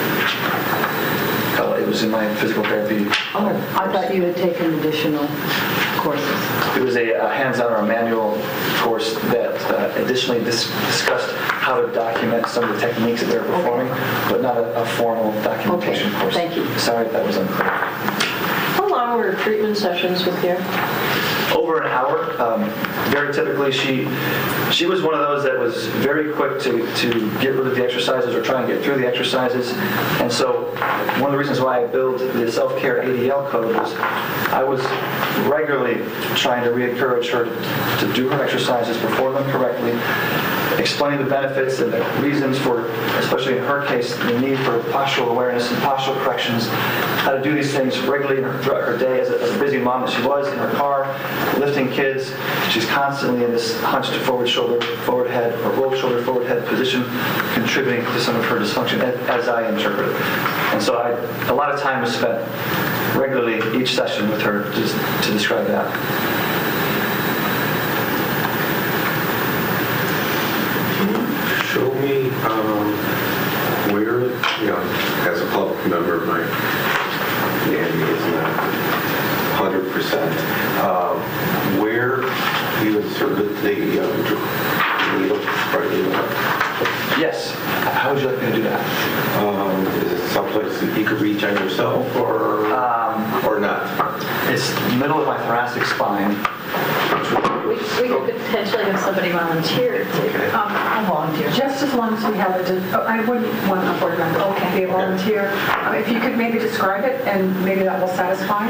Uh, it was in my physical therapy. Oh, I thought you had taken additional courses. It was a, a hands-on or a manual course that uh, additionally dis- discussed how to document some of the techniques that they were performing, but not a, a formal documentation Okay, course. thank you. Sorry if that was unclear. How long were treatment sessions with you? Over an hour. Um, very typically, she she was one of those that was very quick to, to get rid of the exercises or try and get through the exercises. And so one of the reasons why I built the self-care A D L code was I was regularly trying to re-encourage her to do her exercises, perform them correctly, explaining the benefits and the reasons for, especially in her case, the need for postural awareness and postural corrections, how to do these things regularly in her, throughout her day as a, as a busy mom that she was in her car, lifting kids. She's constantly in this hunched forward shoulder, forward head, or rolled shoulder, forward head position, contributing to some of her dysfunction as, as I interpret it. And so I, a lot of time was spent regularly each session with her to, to describe that. Show me um, where, you know, as a public member, my Nanny is not one hundred percent, um, where you inserted the uh, needle right in the Yes. How would you like me to do that? Um, is it someplace that you could reach on yourself, or Um, or not? It's the middle of my thoracic spine. We we could potentially have somebody volunteer to. Um, I'll volunteer, just as long as we have a, oh, I wouldn't want a board member to be a volunteer. Uh, If you could maybe describe it, and maybe that will satisfy.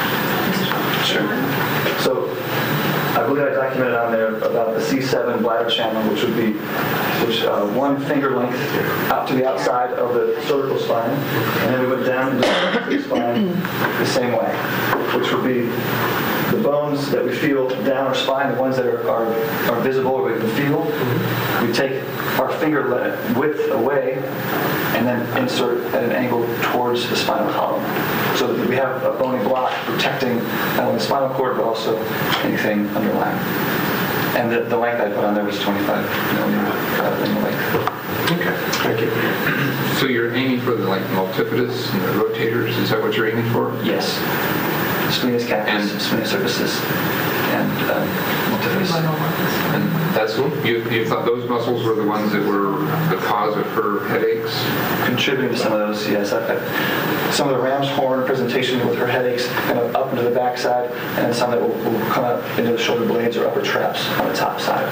Sure. So I believe I documented on there about the C seven bladder channel, which would be which uh, one finger length out to the outside of the cervical spine, and then we went down into the spine the same way, which would be the bones that we feel down our spine, the ones that are, are, are visible or we can feel. We take our finger width away and then insert at an angle towards the spinal column, so that we have a bony block protecting not only the spinal cord but also anything underlying. And the, the length I put on there was twenty-five millimeter uh, in the length. Okay, thank you. So you're aiming for the like multifidus and the rotators? Is that what you're aiming for? Yes. Splenius capitis, splenius cervicis, and um, multifidus. And that's you. You thought those muscles were the ones that were the cause of her headaches? Contributing to some of those, yes. I, I, some of the ram's horn presentation with her headaches kind of up into the backside, and then some that will, will come up into the shoulder blades or upper traps on the top side.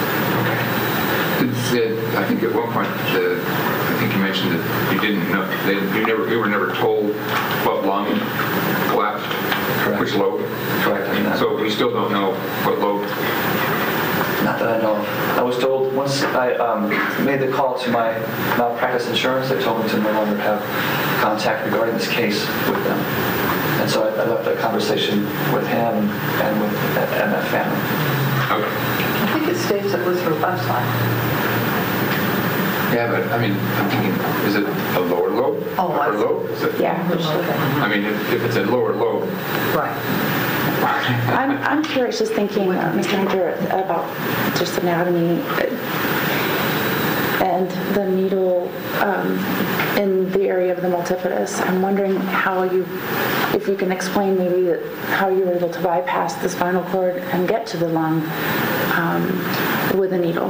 Did, did, I think at one point, the, I think you mentioned that you didn't know, that you never, you were never told what lung collapsed, Correct. which lobe. Correct. I mean, that- So we still don't know what lobe. Not that I know of. I was told once I um, made the call to my malpractice insurance, they told me to no longer have contact regarding this case with them. And so I, I left that conversation with him and with and that family. Okay. I think it states it was her left side. Yeah, but I mean, I'm thinking, is it a lower lobe? Oh, I Upper see. lobe? Is it? Yeah. I mean, if, if it's a lower lobe. Right. I'm, I'm curious, just thinking, uh, Mister Hunter, about just anatomy uh, and the needle um, in the area of the multifidus. I'm wondering how you, if you can explain maybe that how you were able to bypass the spinal cord and get to the lung um, with a needle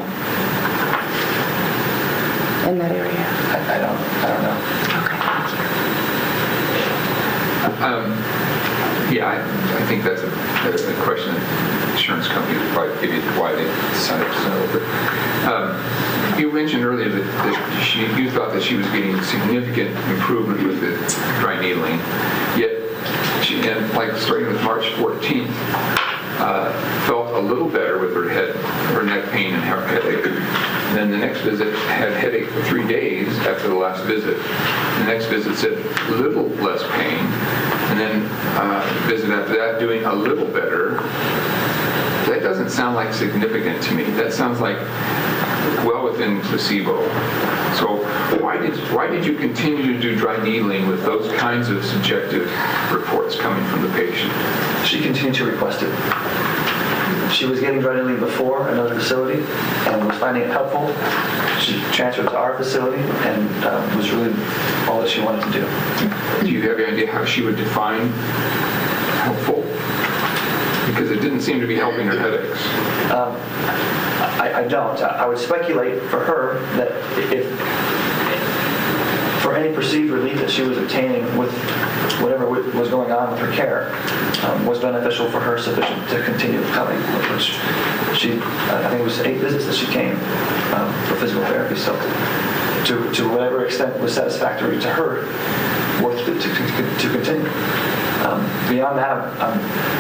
in that area. I, I don't. I don't know. Okay, thank you. Um, yeah, I, I think that's a, a question that insurance companies would probably give you why they decided to sell it. But, um, you mentioned earlier that, that she, you thought that she was getting significant improvement with the dry needling, yet she, and like starting with March fourteenth, uh, felt a little better with her head, her neck pain and her headache. And then the next visit had headache for three days after the last visit. The next visit said a little less pain. And then uh, visit after that doing a little better. That doesn't sound like significant to me. That sounds like well within placebo. So why did why did you continue to do dry needling with those kinds of subjective reports coming from the patient? She continued to request it. She was getting dry needling before another facility and was finding it helpful. She transferred to our facility and uh, was really all that she wanted to do. Do you have any idea how she would define helpful? Because it didn't seem to be helping her headaches. Um, I, I don't. I would speculate for her that if for any perceived relief that she was obtaining with whatever was going on with her care um, was beneficial for her, sufficient to continue coming, which she, I think it was eight visits that she came um, for physical therapy. So to, to whatever extent was satisfactory to her, worth it to, to, to continue. Um, beyond that, I'm,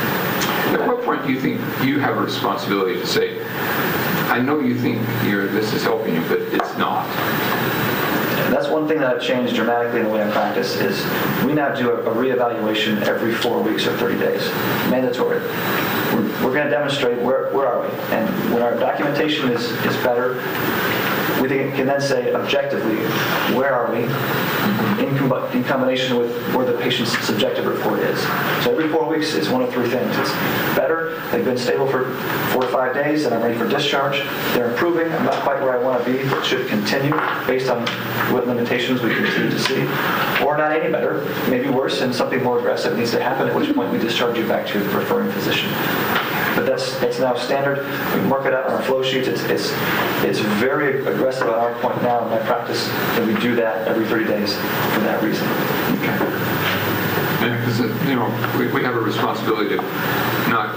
At what point do you think you have a responsibility to say, I know you think you're, this is helping you, but it's not? That's one thing that I've changed dramatically in the way I practice is we now do a, a reevaluation every four weeks or thirty days, mandatory. We're, we're going to demonstrate where, where are we, and when our documentation is, is better, we can then say objectively, where are we in, com- in combination with where the patient's subjective report is. So every four weeks is one of three things. It's better, they've been stable for four to five days, and I'm ready for discharge. They're improving, I'm not quite where I want to be, but should continue based on what limitations we continue to see. Or not any better, maybe worse, and something more aggressive needs to happen, at which point we discharge you back to your referring physician. But that's that's now standard. We mark it out on our flow sheets. It's it's it's very aggressive at our point now in my practice that we do that every thirty days for that reason. Okay. Yeah, because you know we, we have a responsibility to not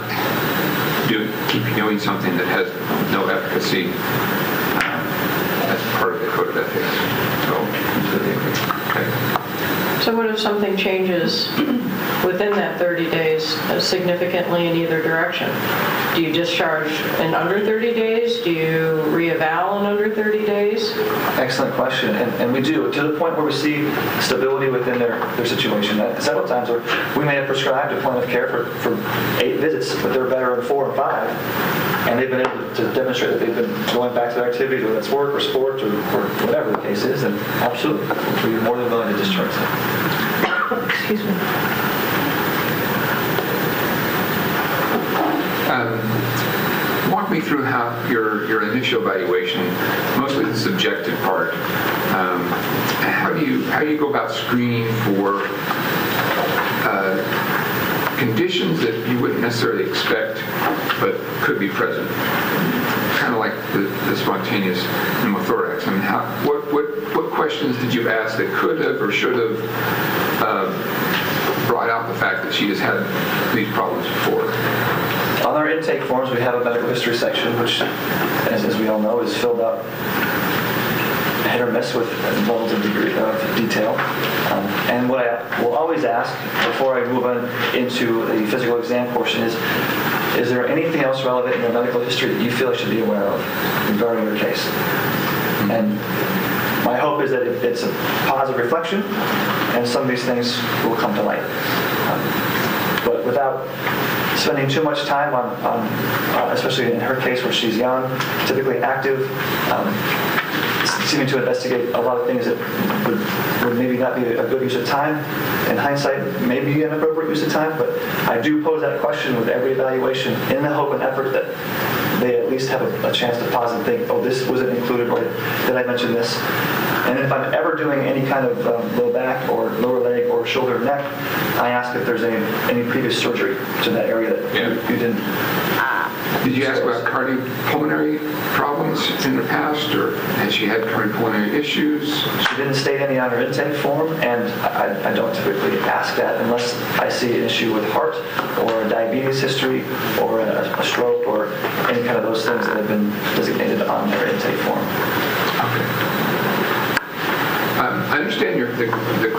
do keep doing something that has no efficacy. Um, that's part of the code of ethics. So completely agree. Okay. So what if something changes within that thirty days significantly in either direction? Do you discharge in under thirty days? Do you re-eval in under thirty days? Excellent question, and, and we do, to the point where we see stability within their, their situation. That several times where we may have prescribed a plan of care for, for eight visits, but they're better in four and five, and they've been able to demonstrate that they've been going back to their activities, whether it's work or sport or, or whatever the case is, and absolutely, we're more than willing to discharge them. Excuse me. Um, walk me through how your your initial evaluation, mostly the subjective part. Um, how do you how do you go about screening for uh, conditions that you wouldn't necessarily expect, but could be present? Kind of like the, the spontaneous pneumothorax. I mean, how, what what what questions did you ask that could have or should have uh, brought out the fact that she has had these problems before? On our intake forms, we have a medical history section, which, as, as we all know, is filled up hit or miss with levels of degree of detail. Um, and what I will always ask before I move on into the physical exam portion is, is there anything else relevant in your medical history that you feel I should be aware of regarding your case? And my hope is that it, it's a positive reflection, and some of these things will come to light. Um, but without spending too much time on, on uh, especially in her case where she's young, typically active, um, seeming to investigate a lot of things that would, would maybe not be a good use of time. In hindsight, maybe an appropriate use of time, but I do pose that question with every evaluation in the hope and effort that they at least have a, a chance to pause and think, oh, this wasn't included, or did I mention this? And if I'm ever doing any kind of um, low back or lower leg or shoulder or neck, I ask if there's any any previous surgery to that area that yeah. you, you didn't. Did you ask about cardiopulmonary problems in the past, or has she had cardiopulmonary issues? She didn't state any on her intake form, and I, I don't typically ask that unless I see an issue with heart or a diabetes history or a, a stroke or any kind of those things that have been designated on their intake form. Okay. Um, I understand your, the, the question you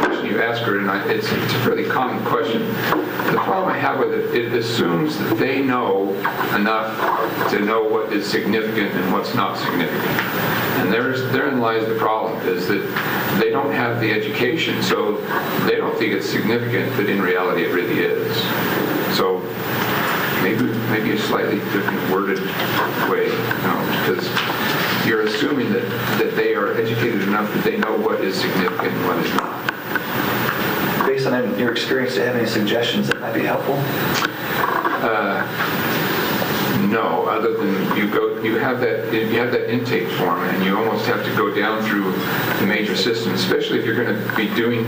ask her, and I, it's, it's a fairly common question. The problem I have with it, it assumes that they know enough to know what is significant and what's not significant. And there's, therein lies the problem, is that they don't have the education, so they don't think it's significant, but in reality it really is. So maybe maybe a slightly different worded way, you know, because you're assuming that, that they are educated enough that they know what is significant and what is not. Based on your experience, do you have any suggestions that might be helpful? Uh, no, other than you go, you have that you have that intake form, and you almost have to go down through the major systems, especially if you're going to be doing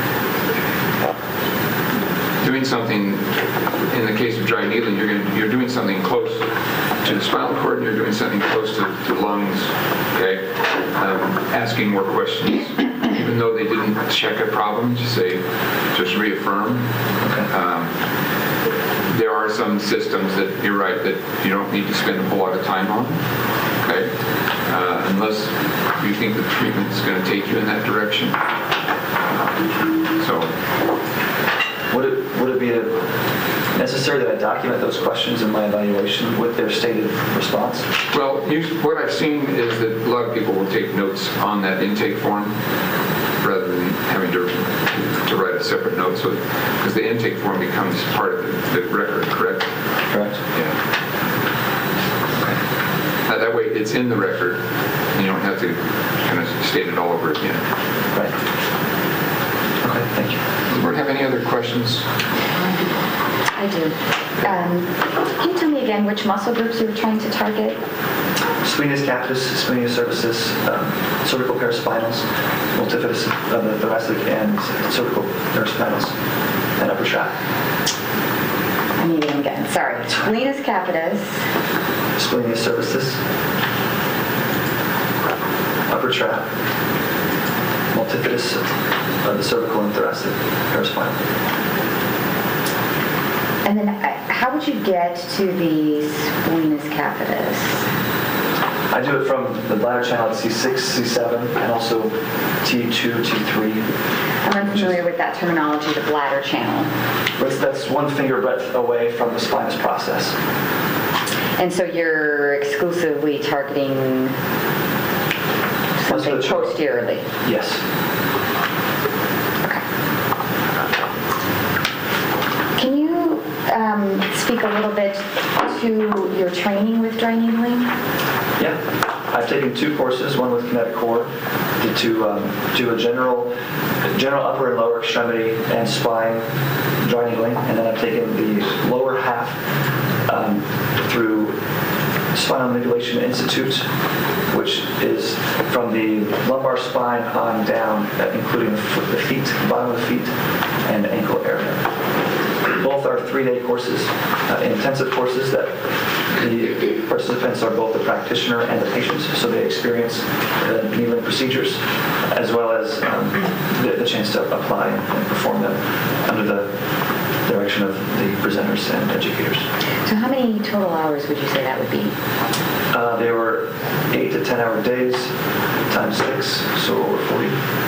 doing something. In the case of dry needling, you're going to, you're doing something close to the spinal cord, and you're doing something close to the lungs. Okay, um, asking more questions, even though they didn't check a problem, just say, just reaffirm. Um, there are some systems that you're right that you don't need to spend a whole lot of time on. Okay, uh, unless you think the treatment is going to take you in that direction. So, would it would it be a necessary that I document those questions in my evaluation with their stated response? Well, usually what I've seen is that a lot of people will take notes on that intake form rather than having to to write a separate note, so because the intake form becomes part of the, the record, correct? Correct. Yeah. Okay. Uh, that way, it's in the record, and you don't have to kind of state it all over again. Right. Okay. Thank you. Does the board have any other questions? I do. Um, can you tell me again which muscle groups you were trying to target? Splenius capitis, splenius cervicis, um, cervical paraspinals, multifidus of the thoracic, and cervical paraspinals, and upper tract. I'm reading them again. Sorry. Splenius capitis. Splenius cervicis, upper tract, multifidus of the cervical and thoracic paraspinal. And then uh, how would you get to the splenius capitis? I do it from the bladder channel at C six, C seven, and also T two, T three. I'm unfamiliar with that terminology, the bladder channel. But that's one finger breadth away from the spinous process. And so you're exclusively targeting something posteriorly? Yes. Can you um, speak a little bit to your training with dry needling? Yeah. I've taken two courses, one with Kinetic Core, to, to um, do a general, general upper and lower extremity and spine dry needling, and then I've taken the lower half um, through Spinal Manipulation Institute, which is from the lumbar spine on down, uh, including the, foot, the feet, bottom of the feet, and ankle area. Both are three-day courses, uh, intensive courses that the participants are both the practitioner and the patients, so they experience the needling procedures as well as um, the, the chance to apply and perform them under the direction of the presenters and educators. So how many total hours would you say that would be? Uh, they were eight to ten hour days times six, so over forty.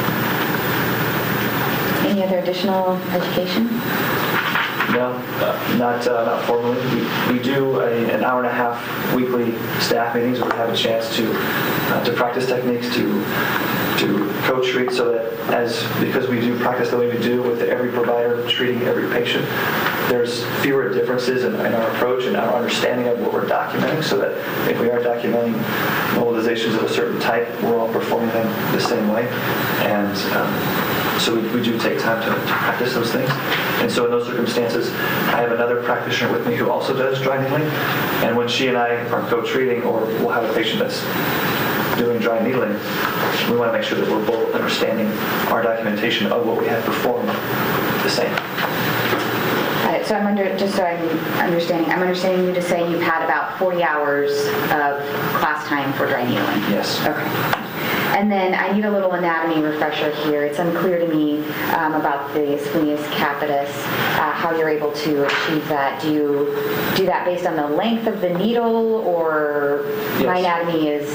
Any other additional education? No, uh, not uh, not formally. We, we do a, an hour and a half weekly staff meetings where we have a chance to uh, to practice techniques, to to co-treat, so that as because we do practice the way we do with every provider treating every patient, there's fewer differences in, in our approach and our understanding of what we're documenting, so that if we are documenting mobilizations of a certain type, we're all performing them the same way. And um, so we, we do take time to, to practice those things. And so in those circumstances, I have another practitioner with me who also does dry needling. And when she and I are co-treating, or we'll have a patient that's doing dry needling, we want to make sure that we're both understanding our documentation of what we have performed the same. Got it. So I'm under, just so I'm understanding, I'm understanding you to say you've had about forty hours of class time for dry needling. Yes. Okay. And then I need a little anatomy refresher here. It's unclear to me um, about the splenius capitis, uh, how you're able to achieve that. Do you do that based on the length of the needle, or yes. My anatomy is an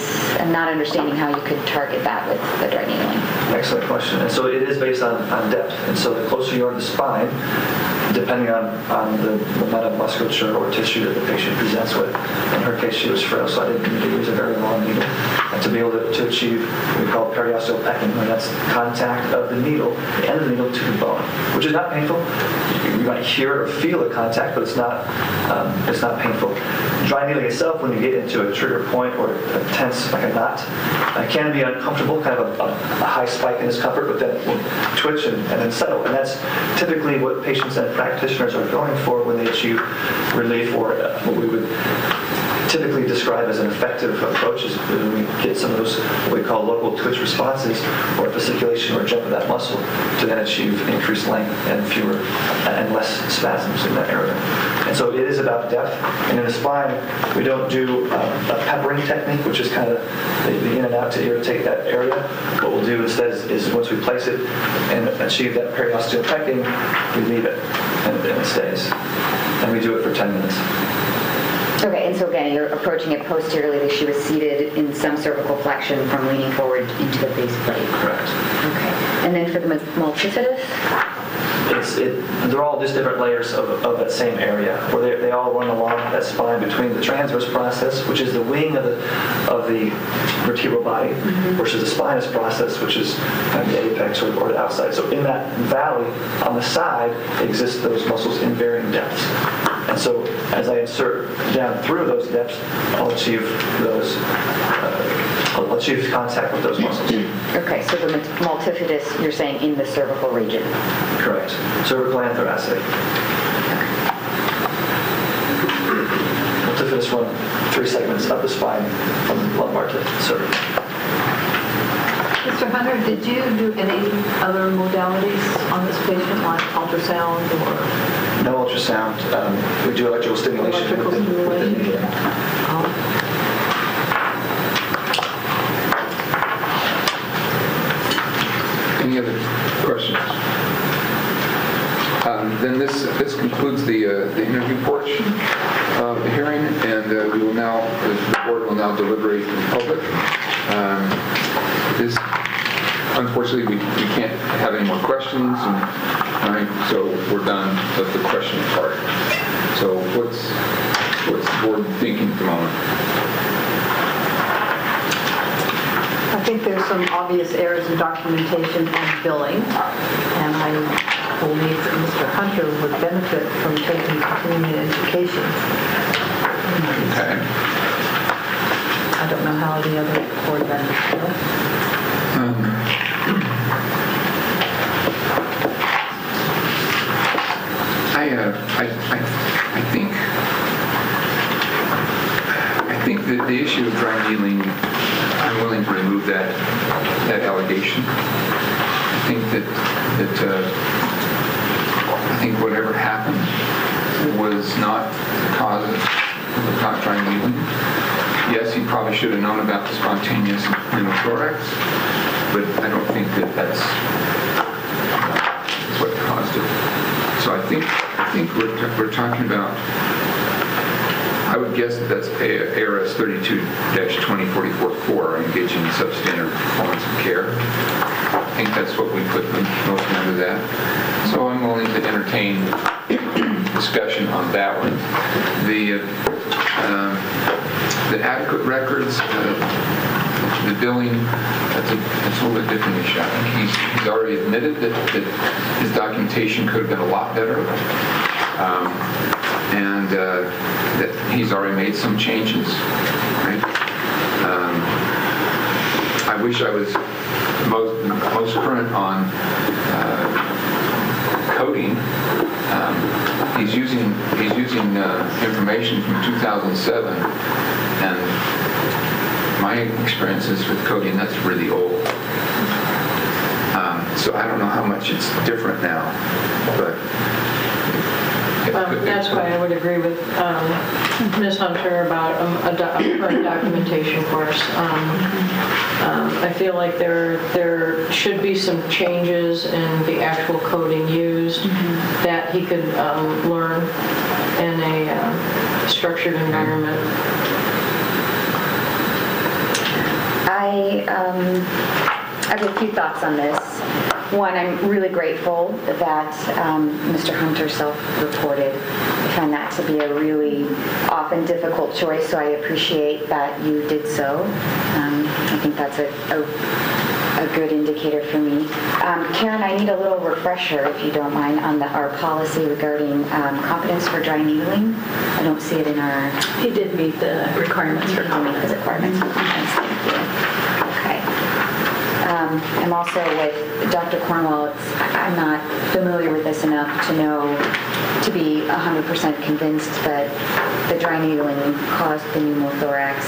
I'm not understanding how you could target that with the dry needling. Excellent question. And so it is based on, on depth. And so the closer you are to the spine, depending on, on the, the amount of musculature or tissue that the patient presents with. In her case, she was frail, so I didn't need to use a very long needle. And to be able to, to achieve what we call periosteal pecking, and that's contact of the needle, the end of the needle to the bone, which is not painful. You might hear or feel the contact, but it's not, um, it's not painful. Dry needling itself, when you get into a trigger point or a tense, like a knot, it can be uncomfortable, kind of a, a, a high spike in discomfort, but then it will twitch and, and then settle. And that's typically what patients and practitioners are going for when they achieve relief, or what we would typically describe as an effective approach is when we get some of those what we call local twitch responses or fasciculation or jump of that muscle to then achieve increased length and fewer and less spasms in that area. And so it is about depth. And in the spine, we don't do um, a peppering technique, which is kind of the, the in and out to irritate that area. What we'll do instead is, is once we place it and achieve that periosteal pecking, we leave it and, and it stays. And we do it for ten minutes. Okay, and so again, you're approaching it posteriorly. Like she was seated in some cervical flexion from leaning forward into the face plate. Correct. Okay. And then for the multifidus? It's, it, they're all just different layers of, of that same area, where they, they all run along that spine between the transverse process, which is the wing of the of the vertebral body, mm-hmm. versus the spinous process, which is kind of the apex or, or the outside. So in that valley on the side exist those muscles in varying depths. And so as I insert down through those depths, I'll achieve those, uh, I'll achieve contact with those muscles. Okay, so the multifidus, you're saying in the cervical region? Correct. Cervical and thoracic. Multifidus run three segments up the spine from lumbar to cervical. Mister Hunter, did you do any other modalities on this patient, like ultrasound or? No ultrasound. Um, we do electrical stimulation. Electrical within, stimulation? Within the, Oh. Any other questions? Um, Then this this concludes the uh, the interview portion of the hearing, and uh, we will now, the board will now deliberate in public. Um, This, unfortunately, we we can't have any more questions, and all right, so we're done with the question part. So what's what's the board thinking at the moment? I think there's some obvious errors in documentation and billing, and I believe that Mister Hunter would benefit from taking continuing education. Okay. I don't know how the other board members feel. Um, I, uh, I, I, I think, I think that the issue of dry needling, I'm willing to remove that, that allegation. I think that, that, uh, I think whatever happened was not the cause of not dry needling. Yes, he probably should have known about the spontaneous pneumothorax, but I don't think that that's, that's what caused it. So I think I think we're, we're talking about, I would guess that that's A R S thirty-two dash twenty forty-four four, engaging in substandard performance of care. I think that's what we put the motion under that. So I'm willing to entertain discussion on that one. The uh, the adequate records, uh, the billing, that's a, that's a little bit different issue. I think he's, he's already admitted that, that his documentation could have been a lot better. Um, and uh, that he's already made some changes, right? Um, I wish I was most, most current on uh, coding. Um, he's using he's using uh, information from two thousand seven, and my experiences with coding, that's really old. Um, so I don't know how much it's different now, but Um, that's why I would agree with um, Miz Hunter about um, a, do- a current documentation course. Um, um, I feel like there there should be some changes in the actual coding used mm-hmm. that he could um, learn in a uh, structured environment. I, um, I have a few thoughts on this. One, I'm really grateful that um, Mister Hunter self-reported. I find that to be a really often difficult choice, so I appreciate that you did so. Um, I think that's a, a, a good indicator for me. Um, Karen, I need a little refresher, if you don't mind, on the, our policy regarding um, competence for dry needling. I don't see it in our... He did meet the requirements for competence. Requirements for competence, thank you. Okay. Um, I'm also with Doctor Cornwall. It's, I'm not familiar with this enough to know, to be one hundred percent convinced that the dry needling caused the pneumothorax.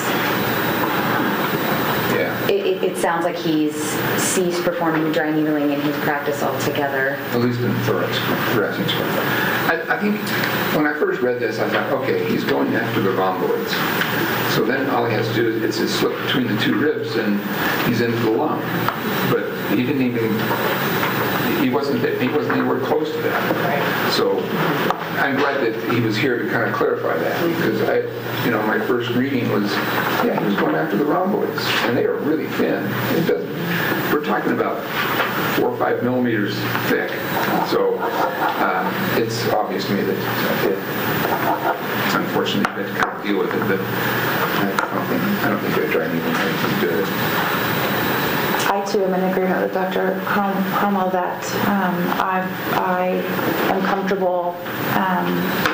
Yeah. It, it, it sounds like he's ceased performing dry needling in his practice altogether. At least in thorax, thoracic spine. I, I think when I first read this, I thought, okay, he's going after the rhomboids. So then all he has to do is, it's a slip between the two ribs and he's into the lung. But he didn't even, he wasn't, he wasn't anywhere close to that. Right. So I'm glad that he was here to kind of clarify that, because I, you know, my first reading was, yeah, he was going after the rhomboids, and they are really thin. It doesn't, we're talking about four or five millimeters thick. So uh, it's obvious to me that it, it's unfortunate that to kind of deal with it, but I don't think, I don't think they're trying to even anything to do it. I too am in agreement with Doctor Cromwell that um, I, I am comfortable um,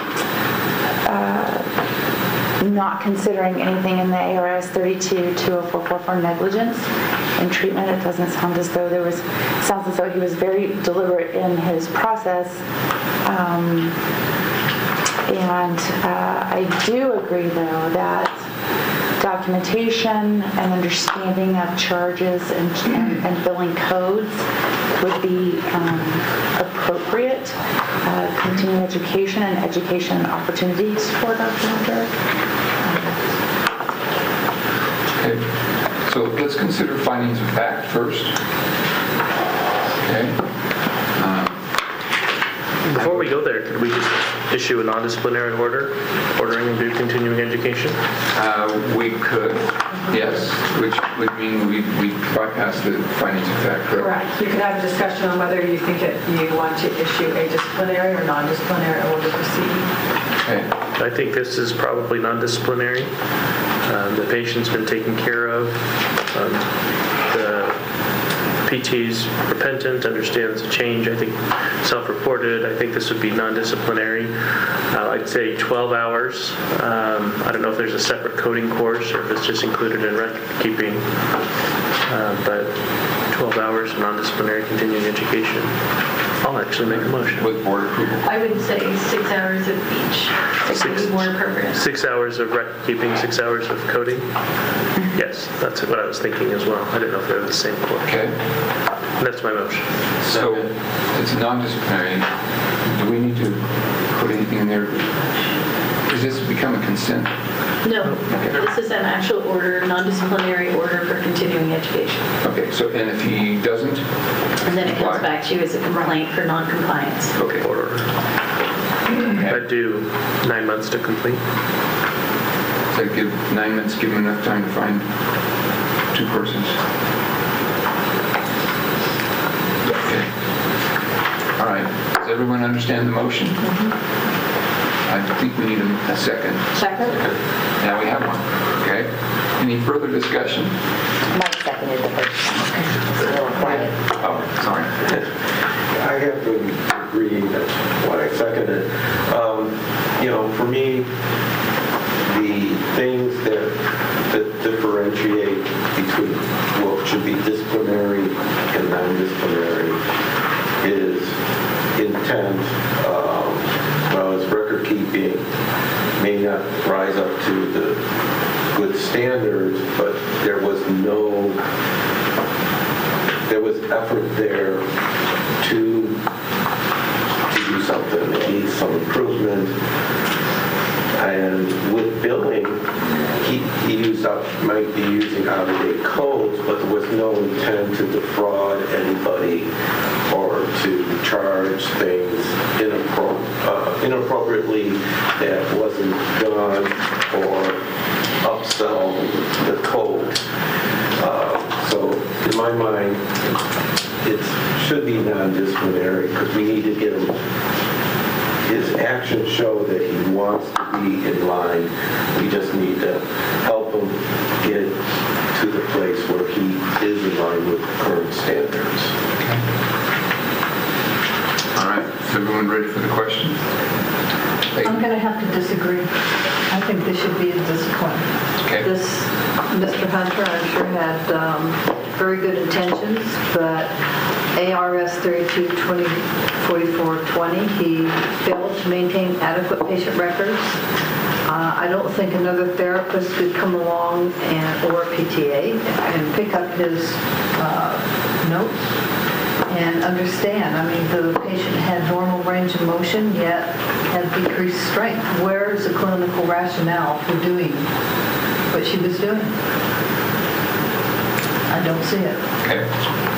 uh, not considering anything in the A R S thirty-two two oh four four for negligence in treatment. It doesn't sound as though there was, sounds as though he was very deliberate in his process. Um, and uh, I do agree though that documentation and understanding of charges and, and, and billing codes would be um, appropriate. Uh, continuing education and education opportunities for Doctor Hunter. Okay, so let's consider findings of fact first. Okay. Um, Before we go there, could we just issue a non-disciplinary order ordering him to do continuing education? Uh, we could, yes, which would mean we we bypass the findings of fact. Correct. Correct. You can have a discussion on whether you think it, you want to issue a disciplinary or non-disciplinary order to proceed. Okay. I think this is probably non-disciplinary. Um, the patient's been taken care of. Um, the P T's repentant, understands the change. I think self-reported. I think this would be non-disciplinary. Uh, I'd say twelve hours. Um, I don't know if there's a separate coding course or if it's just included in record keeping. Uh, but twelve hours of non-disciplinary continuing education. I'll actually make a motion. With board approval. I would say six hours of each. Six would be more appropriate. Six hours of record keeping, six hours of coding. Yes, that's what I was thinking as well. I didn't know if they were the same course. Okay. That's my motion. So it's non-disciplinary. Do we need to put anything in there? Does this become a consent? No, this is an actual order, non-disciplinary order for continuing education. Okay, so, and if he doesn't? And then it comes comply? back to you as a complaint for non-compliance. Okay. Order. I'd do nine months to complete. So give nine months, give him enough time to find two persons. Okay. All right. Does everyone understand the motion? I think we need a, a second. Second. Now we have one. Okay. Any further discussion? Mike seconded the first one. It's a little quiet. Oh, sorry. I have to agree that what I seconded. Um, you know, for me, the things that that differentiate between what should be disciplinary and non-disciplinary is intent. Um, well, as record keeping may not rise up to the good standards, but there was no, there was effort there to to do something. It needs some improvement. And with billing, he, he used up, might be using out-of-date codes, but there was no intent to defraud anybody or to charge things inappro- uh, inappropriately that wasn't done or upsell the code. Uh, So in my mind, it should be non-disciplinary because we need to get him, his actions show that he wants to be in line. We just need to help him get to the place where he is in line with current standards. All right, is everyone ready for the question? I'm going to have to disagree. I think this should be a discipline. Okay. This, Mister Hunter, I'm sure had um, very good intentions, but A R S thirty-two twenty forty-four twenty, he failed to maintain adequate patient records. Uh, I don't think another therapist could come along and, or a P T A and pick up his uh, notes and understand. I mean, the patient had normal range of motion, yet had decreased strength. Where is the clinical rationale for doing what she was doing? I don't see it. Okay.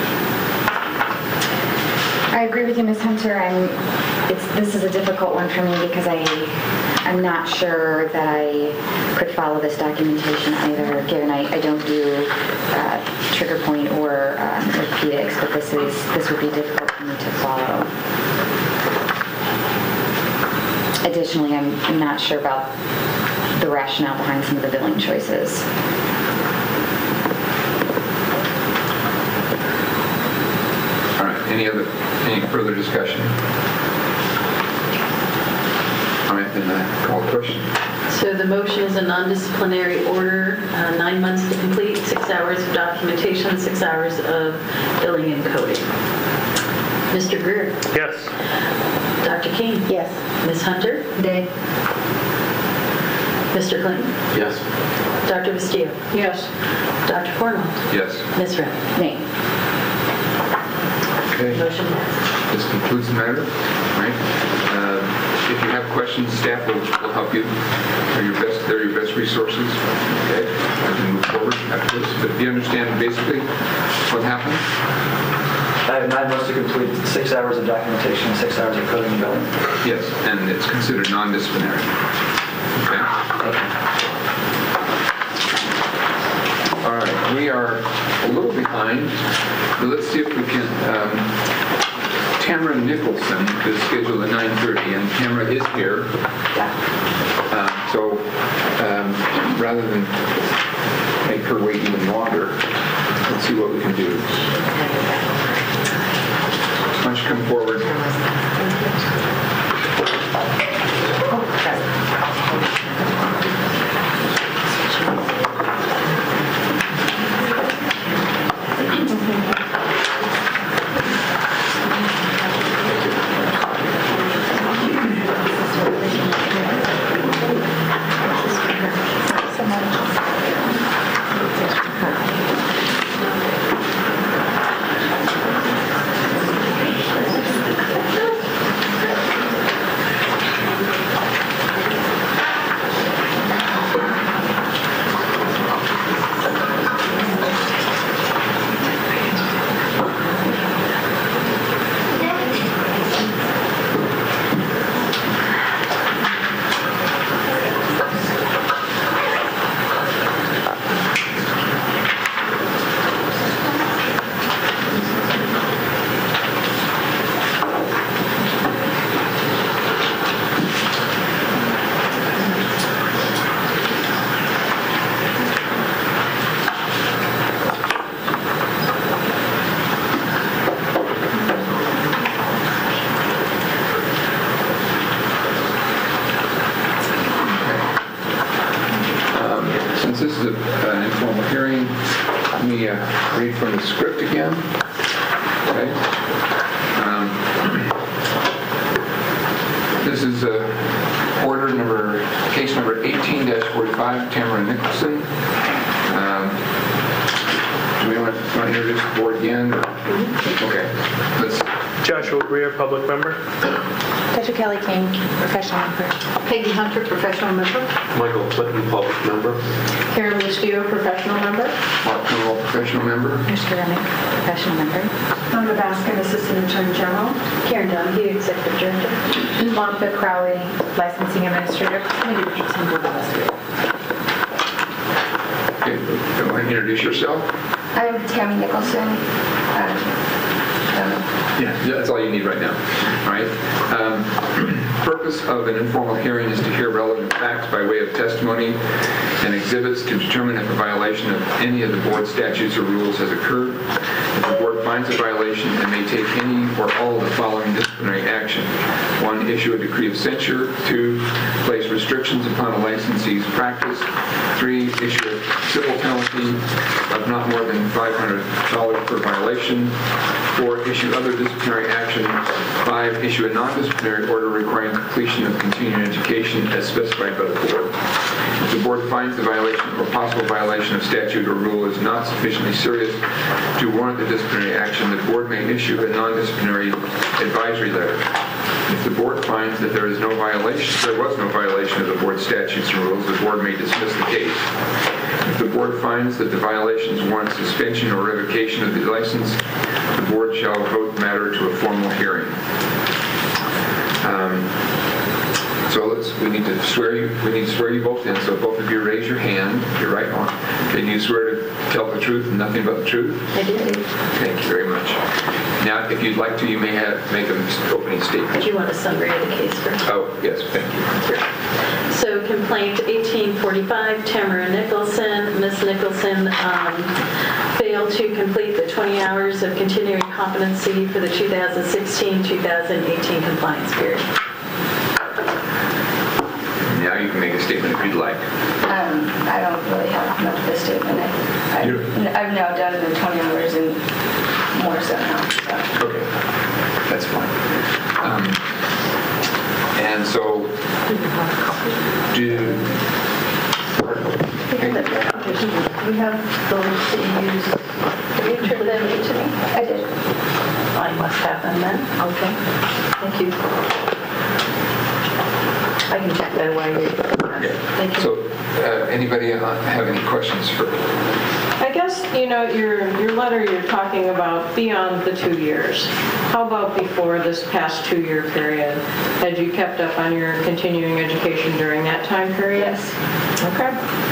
I agree with you, Miz Hunter. I'm, it's, this is a difficult one for me because I, I'm not sure that I could follow this documentation either, given I, I don't do uh, trigger point or um, orthopedics, but this is this would be difficult for me to follow. Additionally, I'm, I'm not sure about the rationale behind some of the billing choices. All right, any other, any further discussion? All right, then I call the question. So the motion is a non-disciplinary order, uh, nine months to complete, six hours of documentation, six hours of billing and coding. Mister Greer? Yes. Doctor King? Yes. Miz Hunter? Day. Mister Clinton? Yes. Doctor Castillo? Yes. Doctor Cornwall? Yes. Miz Wren? Nay. Okay. Motion passed. This concludes the matter, right? Uh, If you have questions, staff will, will help you. They're your best, they're your best resources. Okay, I can move forward after this. But do you understand basically what happened? I have nine months to complete, six hours of documentation, six hours of coding and billing. Yes, and it's considered non-disciplinary. Okay? All right, we are a little behind, but let's see if we can. Um, Tamara Nicholson is scheduled at nine thirty, and Tamara is here. Uh, so um, rather than make her wait even longer, let's see what we can do. Why don't you come forward? Since this is a, an informal hearing, let me uh, read from the script again. Okay. Um, this is uh, order number, case number eighteen dash forty-five, Tamara Nicholson. Um, do we want to, want to introduce the board again? Okay. Let's. Joshua Greer, public member. Doctor Kelly King, professional member. Peggy Hunter, professional member. Michael Clinton, public member. Karen Castillo, professional member. Mark Conwell, professional member. Mister Remick, professional member. Rhonda Baskin, Assistant Attorney General. Karen Donahue, Executive Director. Monica Crowley, Licensing Administrator. Okay, go ahead and introduce yourself. I'm Tammy Nicholson. Um, um, Yeah, that's all you need right now, all right? Um, Purpose of an informal hearing is to hear relevant facts by way of testimony and exhibits to determine if a violation of any of the board statutes or rules has occurred. If the board finds a violation, it may take any or all of the following disciplinary action. One, issue a decree of censure. Two, place restrictions upon a licensee's practice. Three, issue a civil penalty of not more than five hundred dollars per violation. Four, issue other disciplinary action. Five, issue a non-disciplinary order requiring completion of continuing education as specified by the board. If the board finds the violation or possible violation of statute or rule is not sufficiently serious to warrant the disciplinary action, the board may issue a non-disciplinary advisory letter. If the board finds that there is no violation, there was no violation of the board statutes and rules, the board may dismiss the case. If the board finds that the violations warrant suspension or revocation of the license, the board shall vote the matter to a formal hearing. Um, So let's, we need to swear you, we need to swear you both in. So both of you raise your hand, your right one. Can you swear to tell the truth and nothing but the truth? I do. Thank you very much. Now, if you'd like to, you may have, make an opening statement. Do you want a summary of the case first? Oh, yes, thank you. So complaint eighteen forty-five, Tamara Nicholson. Miz Nicholson um, failed to complete the twenty hours of continuing competency for the two thousand sixteen two thousand eighteen compliance period. Now you can make a statement if you'd like. um, I don't really have much of a statement. I, You're- I've, I've now done the twenty hours and more so now. So. Okay, that's fine. Um, and so, do, We have those that you use. Have you turned them to me? I did. I must have them then. Okay. Thank you. I can check that while you're Thank you. so uh, anybody uh, have any questions for? I guess, you know, your, your letter, you're talking about beyond the two years. How about before this past two-year period? Had you kept up on your continuing education during that time period? Yes. Okay.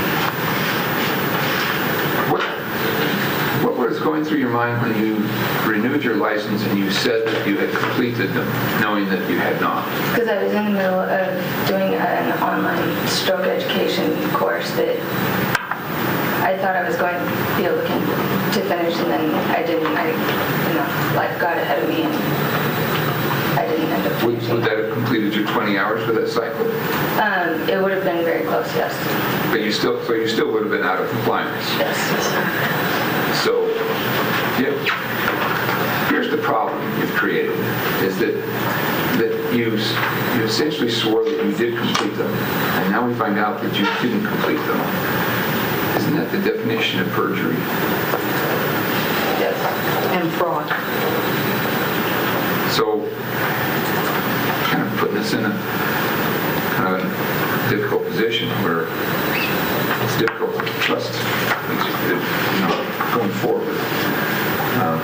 What, what was going through your mind when you renewed your license and you said that you had completed them, knowing that you had not? Because I was in the middle of doing an online stroke education course that I thought I was going to be able to, to finish, and then I didn't. I, you know, life got ahead of me, and I didn't end up Would, finishing. would that have completed your twenty hours for that cycle? Um, it would have been very close, yes. But you still, so you still would have been out of compliance. Yes. So, yeah. Here's the problem you've created, is that that you you essentially swore that you did complete them, and now we find out that you didn't complete them. Isn't that the definition of perjury? Yes. And fraud. So, kind of putting us in a kind of a difficult position where it's difficult to trust, you know, going forward. Um,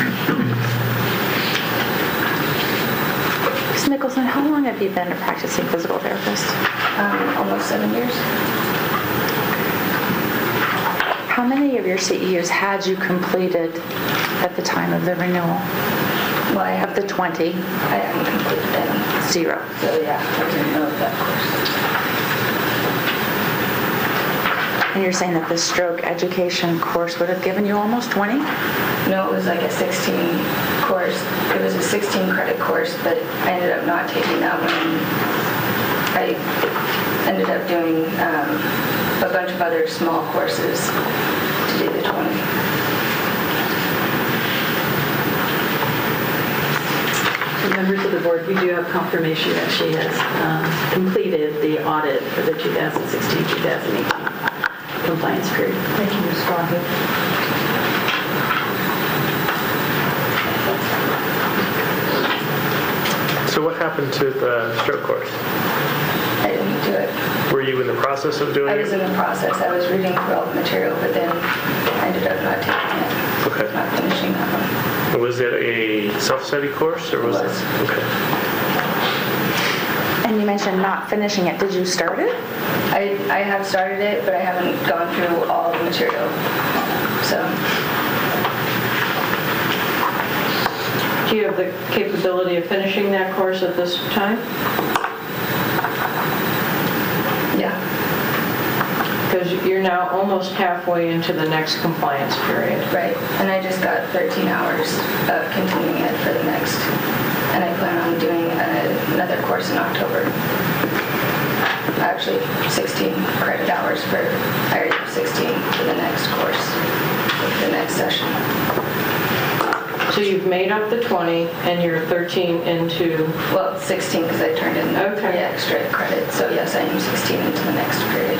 Miz Nicholson, how long have you been a practicing physical therapist? Um, almost seven years. How many of your C E Us had you completed at the time of the renewal? Well, I have Of the twenty? I haven't completed them. Zero. So yeah, I didn't know of that course. And you're saying that the stroke education course would have given you almost twenty? No, it was like a sixteen course. It was a sixteen credit course, but I ended up not taking that one. I ended up doing um, a bunch of other small courses to do the twenty. So members of the board, we do have confirmation that she has um, completed the audit for the two thousand sixteen two thousand eighteen compliance period. Thank you, Miz Swafford. So what happened to the stroke course? I didn't do it. Were you in the process of doing I it? was in the process. I was reading through all the material, but then I ended up not taking it. Okay. Not finishing that one. Was it a self-study course or was It it? was. Okay. And you mentioned not finishing it. Did you start it? I, I have started it, but I haven't gone through all the material. So Do you have the capability of finishing that course at this time? Yeah. Because you're now almost halfway into the next compliance period. Right, and I just got thirteen hours of continuing ed for the next, and I plan on doing a- another course in October. Actually, sixteen credit hours for, I already have sixteen for the next course, the next session. So you've made up the twenty and you're thirteen into... Well, sixteen because I turned in the Okay. extra credit, so yes, I am sixteen into the next period.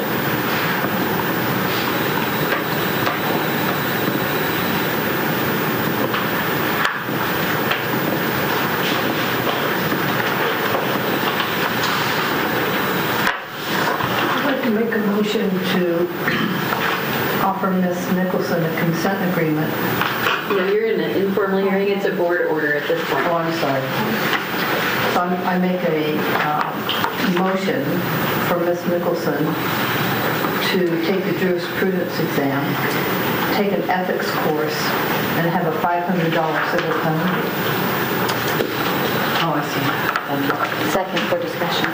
I'd like to make a motion to offer Miz Nicholson a consent agreement. No, you're in an informal hearing. It's a board order at this point. Oh, I'm sorry. So I'm- I make a uh, motion for Miz Nicholson to take the jurisprudence exam, take an ethics course, and have a five hundred dollars civil penalty. Oh, I see. Thank you. Second for discussion.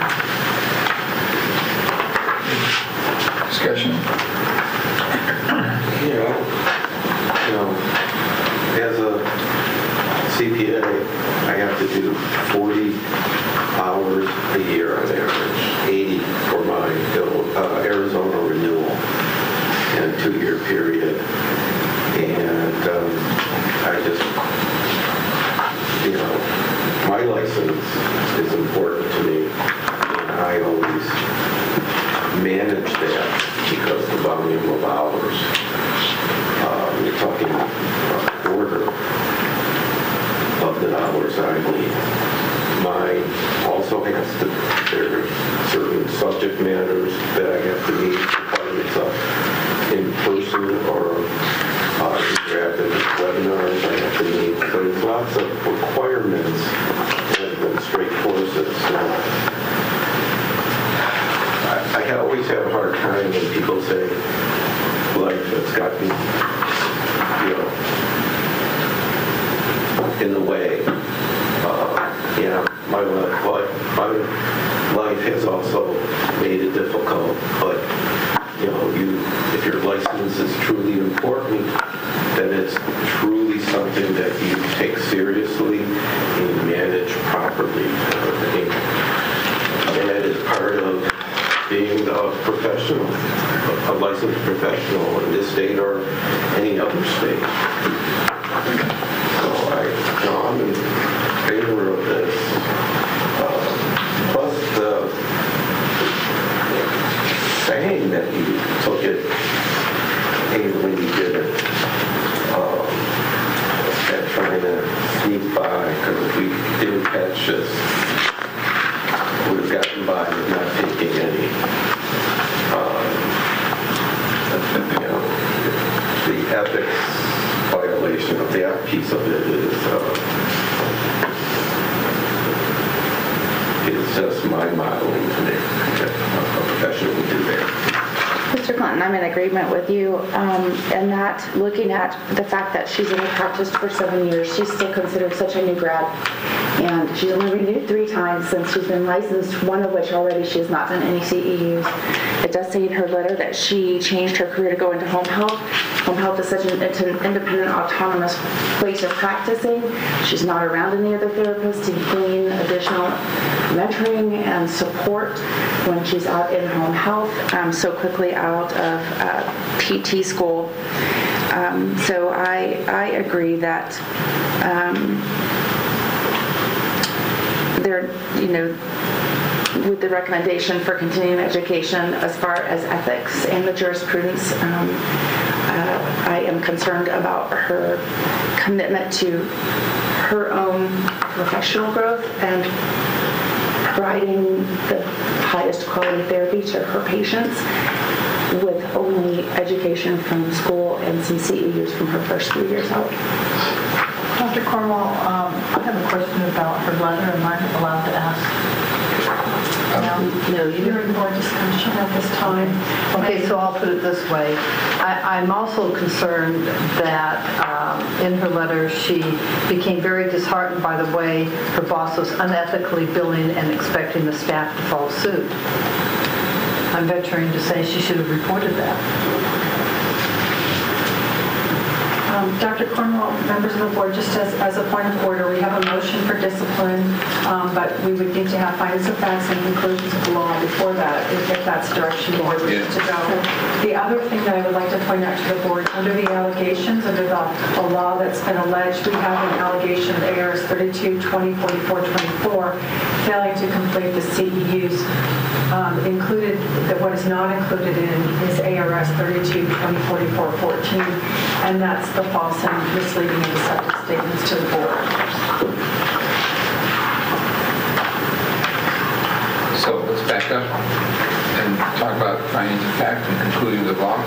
Discussion? You know, you know, as a C P A, I have to do forty hours a year on average, eighty for my uh, Arizona renewal in a two-year period. And um, I just, you know, my license is important to me, and I always manage that because the volume of hours. Um, you're talking a quarter of the hours I need. Mine also has to, there are certain subject matters that I have to meet, whether it's a in person or uh, interactive webinars I have to meet. So there's lots of requirements rather than straight courses. So I, I always have a hard time when people say life has gotten, you know, in the way. Uh, yeah, my life, my life has also made it difficult. But you know, you if your license is truly important, then it's truly something that you take seriously and manage properly. I think that is part of being a professional, a licensed professional in this state or any other state. So I, you know, I'm in favor of this. Uh, plus the saying that you took it and when you did it, um, and trying to sneak by, because if we didn't catch this, would have gotten by with not taking any. Uh, you know, the ethics violation of that piece of it is uh, it's just mind-boggling to me that a professional would do that. Mister Clinton, I'm in agreement with you, um, and that looking at the fact that she's only practiced for seven years, she's still considered such a new grad, and she's only renewed three times since she's been licensed, one of which already she has not done any C E Us. It does say in her letter that she changed her career to go into home health. Home health is such an, it's an independent, autonomous place of practicing. She's not around any other therapists to gain additional mentoring and support when she's out in home health, um, so quickly out of uh, P T school. Um, so I, I agree that um, there, you know, with the recommendation for continuing education as far as ethics and the jurisprudence, um, uh, I am concerned about her commitment to her own professional growth and providing the highest quality therapy to her patients with only education from school and some C E Us from her first three years out. Doctor Cornwall, um, I have a question about her letter. Am I allowed to ask? No, No, you're in board discussion at this time. Okay, so I'll put it this way. I, I'm also concerned that uh, um, in her letter, she became very disheartened by the way her boss was unethically billing and expecting the staff to follow suit. I'm venturing to say she should have reported that. Um, Doctor Cornwall, members of the board, just as, as a point of order, we have a motion for discipline, um, but we would need to have findings of facts and conclusions of law before that, if, if that's the direction the board wishes to go. The other thing that I would like to point out to the board, under the allegations, under the, the law that's been alleged, we have an allegation of A R S thirty-two twenty forty-four twenty-four, failing to complete the C E Us. Um, included, that what is not included in is A R S thirty-two twenty forty-four fourteen, and that's the false and misleading and deceptive statements to the board. So let's back up and talk about findings of fact and concluding the law.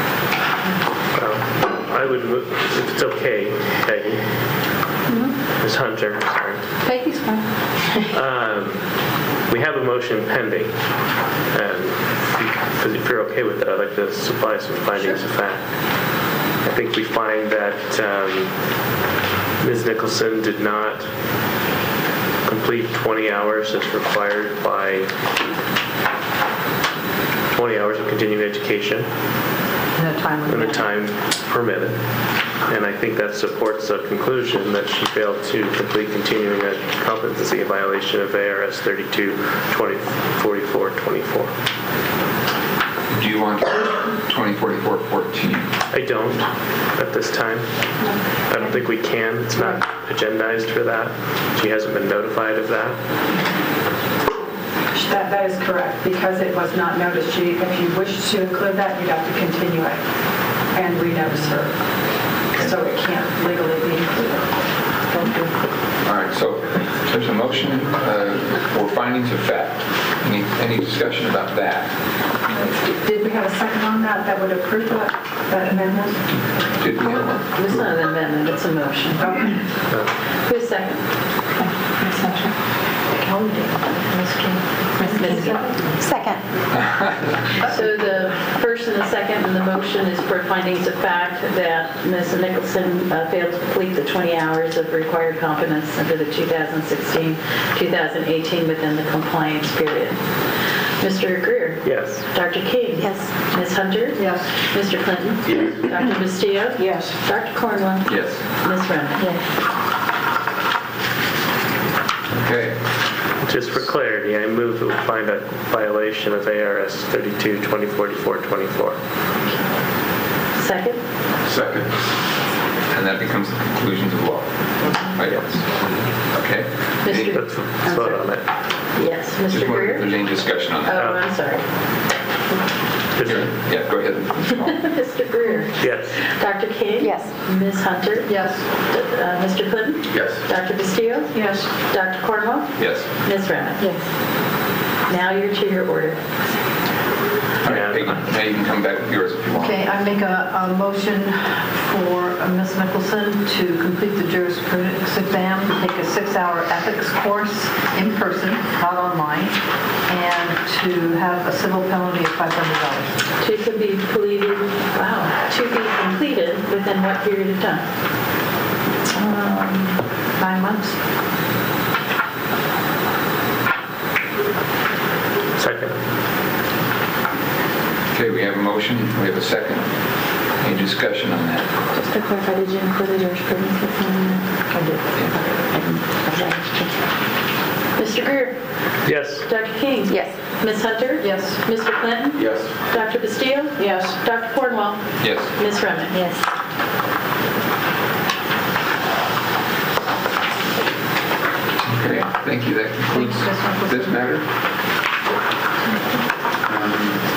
Um, I would, move, if it's okay, Peggy, Miz Hunter, sorry. Peggy's fine. Um, we have a motion pending, and if, if you're okay with that, I'd like to supply some findings Sure. of fact. I think we find that um, Miz Nicholson did not complete twenty hours as required by twenty hours of continuing education In a timely in the manner. time permitted. And I think that supports the conclusion that she failed to complete continuing ed competency in violation of A R S thirty-two twenty forty-four twenty-four. Do you want twenty forty-four fourteen? I don't at this time. I don't think we can. It's not agendized for that. She hasn't been notified of that. That, that is correct, because it was not noticed. She, if you wish to include that, you'd have to continue it and renotice her. So it can't legally be included. Thank you. All right, so there's a motion uh, for findings of fact. Any, any discussion about that? Did we have a second on that that would approve that, that amendment? Did we have one? It's not an amendment, it's a motion. Okay. Who's second? Miz Hunter. Kelly did. Miz King. Miz King. Second. So the first and the second, and the motion is for findings of fact that Miz Nicholson uh, failed to complete the twenty hours of required competence under the two thousand sixteen two thousand eighteen within the compliance period. Mister Greer? Yes. Doctor King? Yes. Miz Hunter? Yes. Mister Clinton? Yes. Doctor Bastillo? Yes. Doctor Cornwell? Yes. Miz Remick? Okay. Just for clarity, I move that we find a violation of A R S thirty-two twenty forty-four twenty-four. Second? Second. And that becomes the conclusions of law. Right? Okay. Any- Mister Let's let's vote on it. Yes. Mister Just wondering if Greer? there's any discussion on Oh, that. I'm sorry. Here. Yeah, go ahead. Mister Greer? Yes. Doctor King? Yes. Miz Hunter? Yes. Uh, Mister Clinton? Yes. Doctor Bastillo? Yes. Doctor Cornwell? Yes. Miz Remick? Yes. Now you're to your order. All right, Peggy, now you can come back with yours if you want. Okay, I make a, a motion for uh, Miz Nicholson to complete the jurisprudence exam, take a six-hour ethics course in person, not online, and to have a civil penalty of five hundred dollars. To can be completed, wow, to be completed within what period of time? Um, Nine months? Second. Okay, we have a motion, we have a second. Any discussion on that? Just to clarify, did you include the jurisprudence within that? I did. Mister Greer? Yes. Doctor King? Yes. Miz Hunter? Yes. Mister Clinton? Yes. Doctor Bastillo? Yes. Doctor Cornwell? Yes. Miz Remick? Yes. Okay, thank you. That concludes this matter. Um,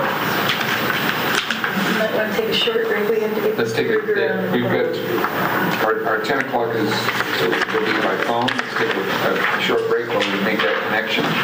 You might want to take a short break. We have to get. Let's take a, Krueger on the we've phone. got, our, our ten o'clock is, will be by phone. Let's take a, a short break while we make that connection.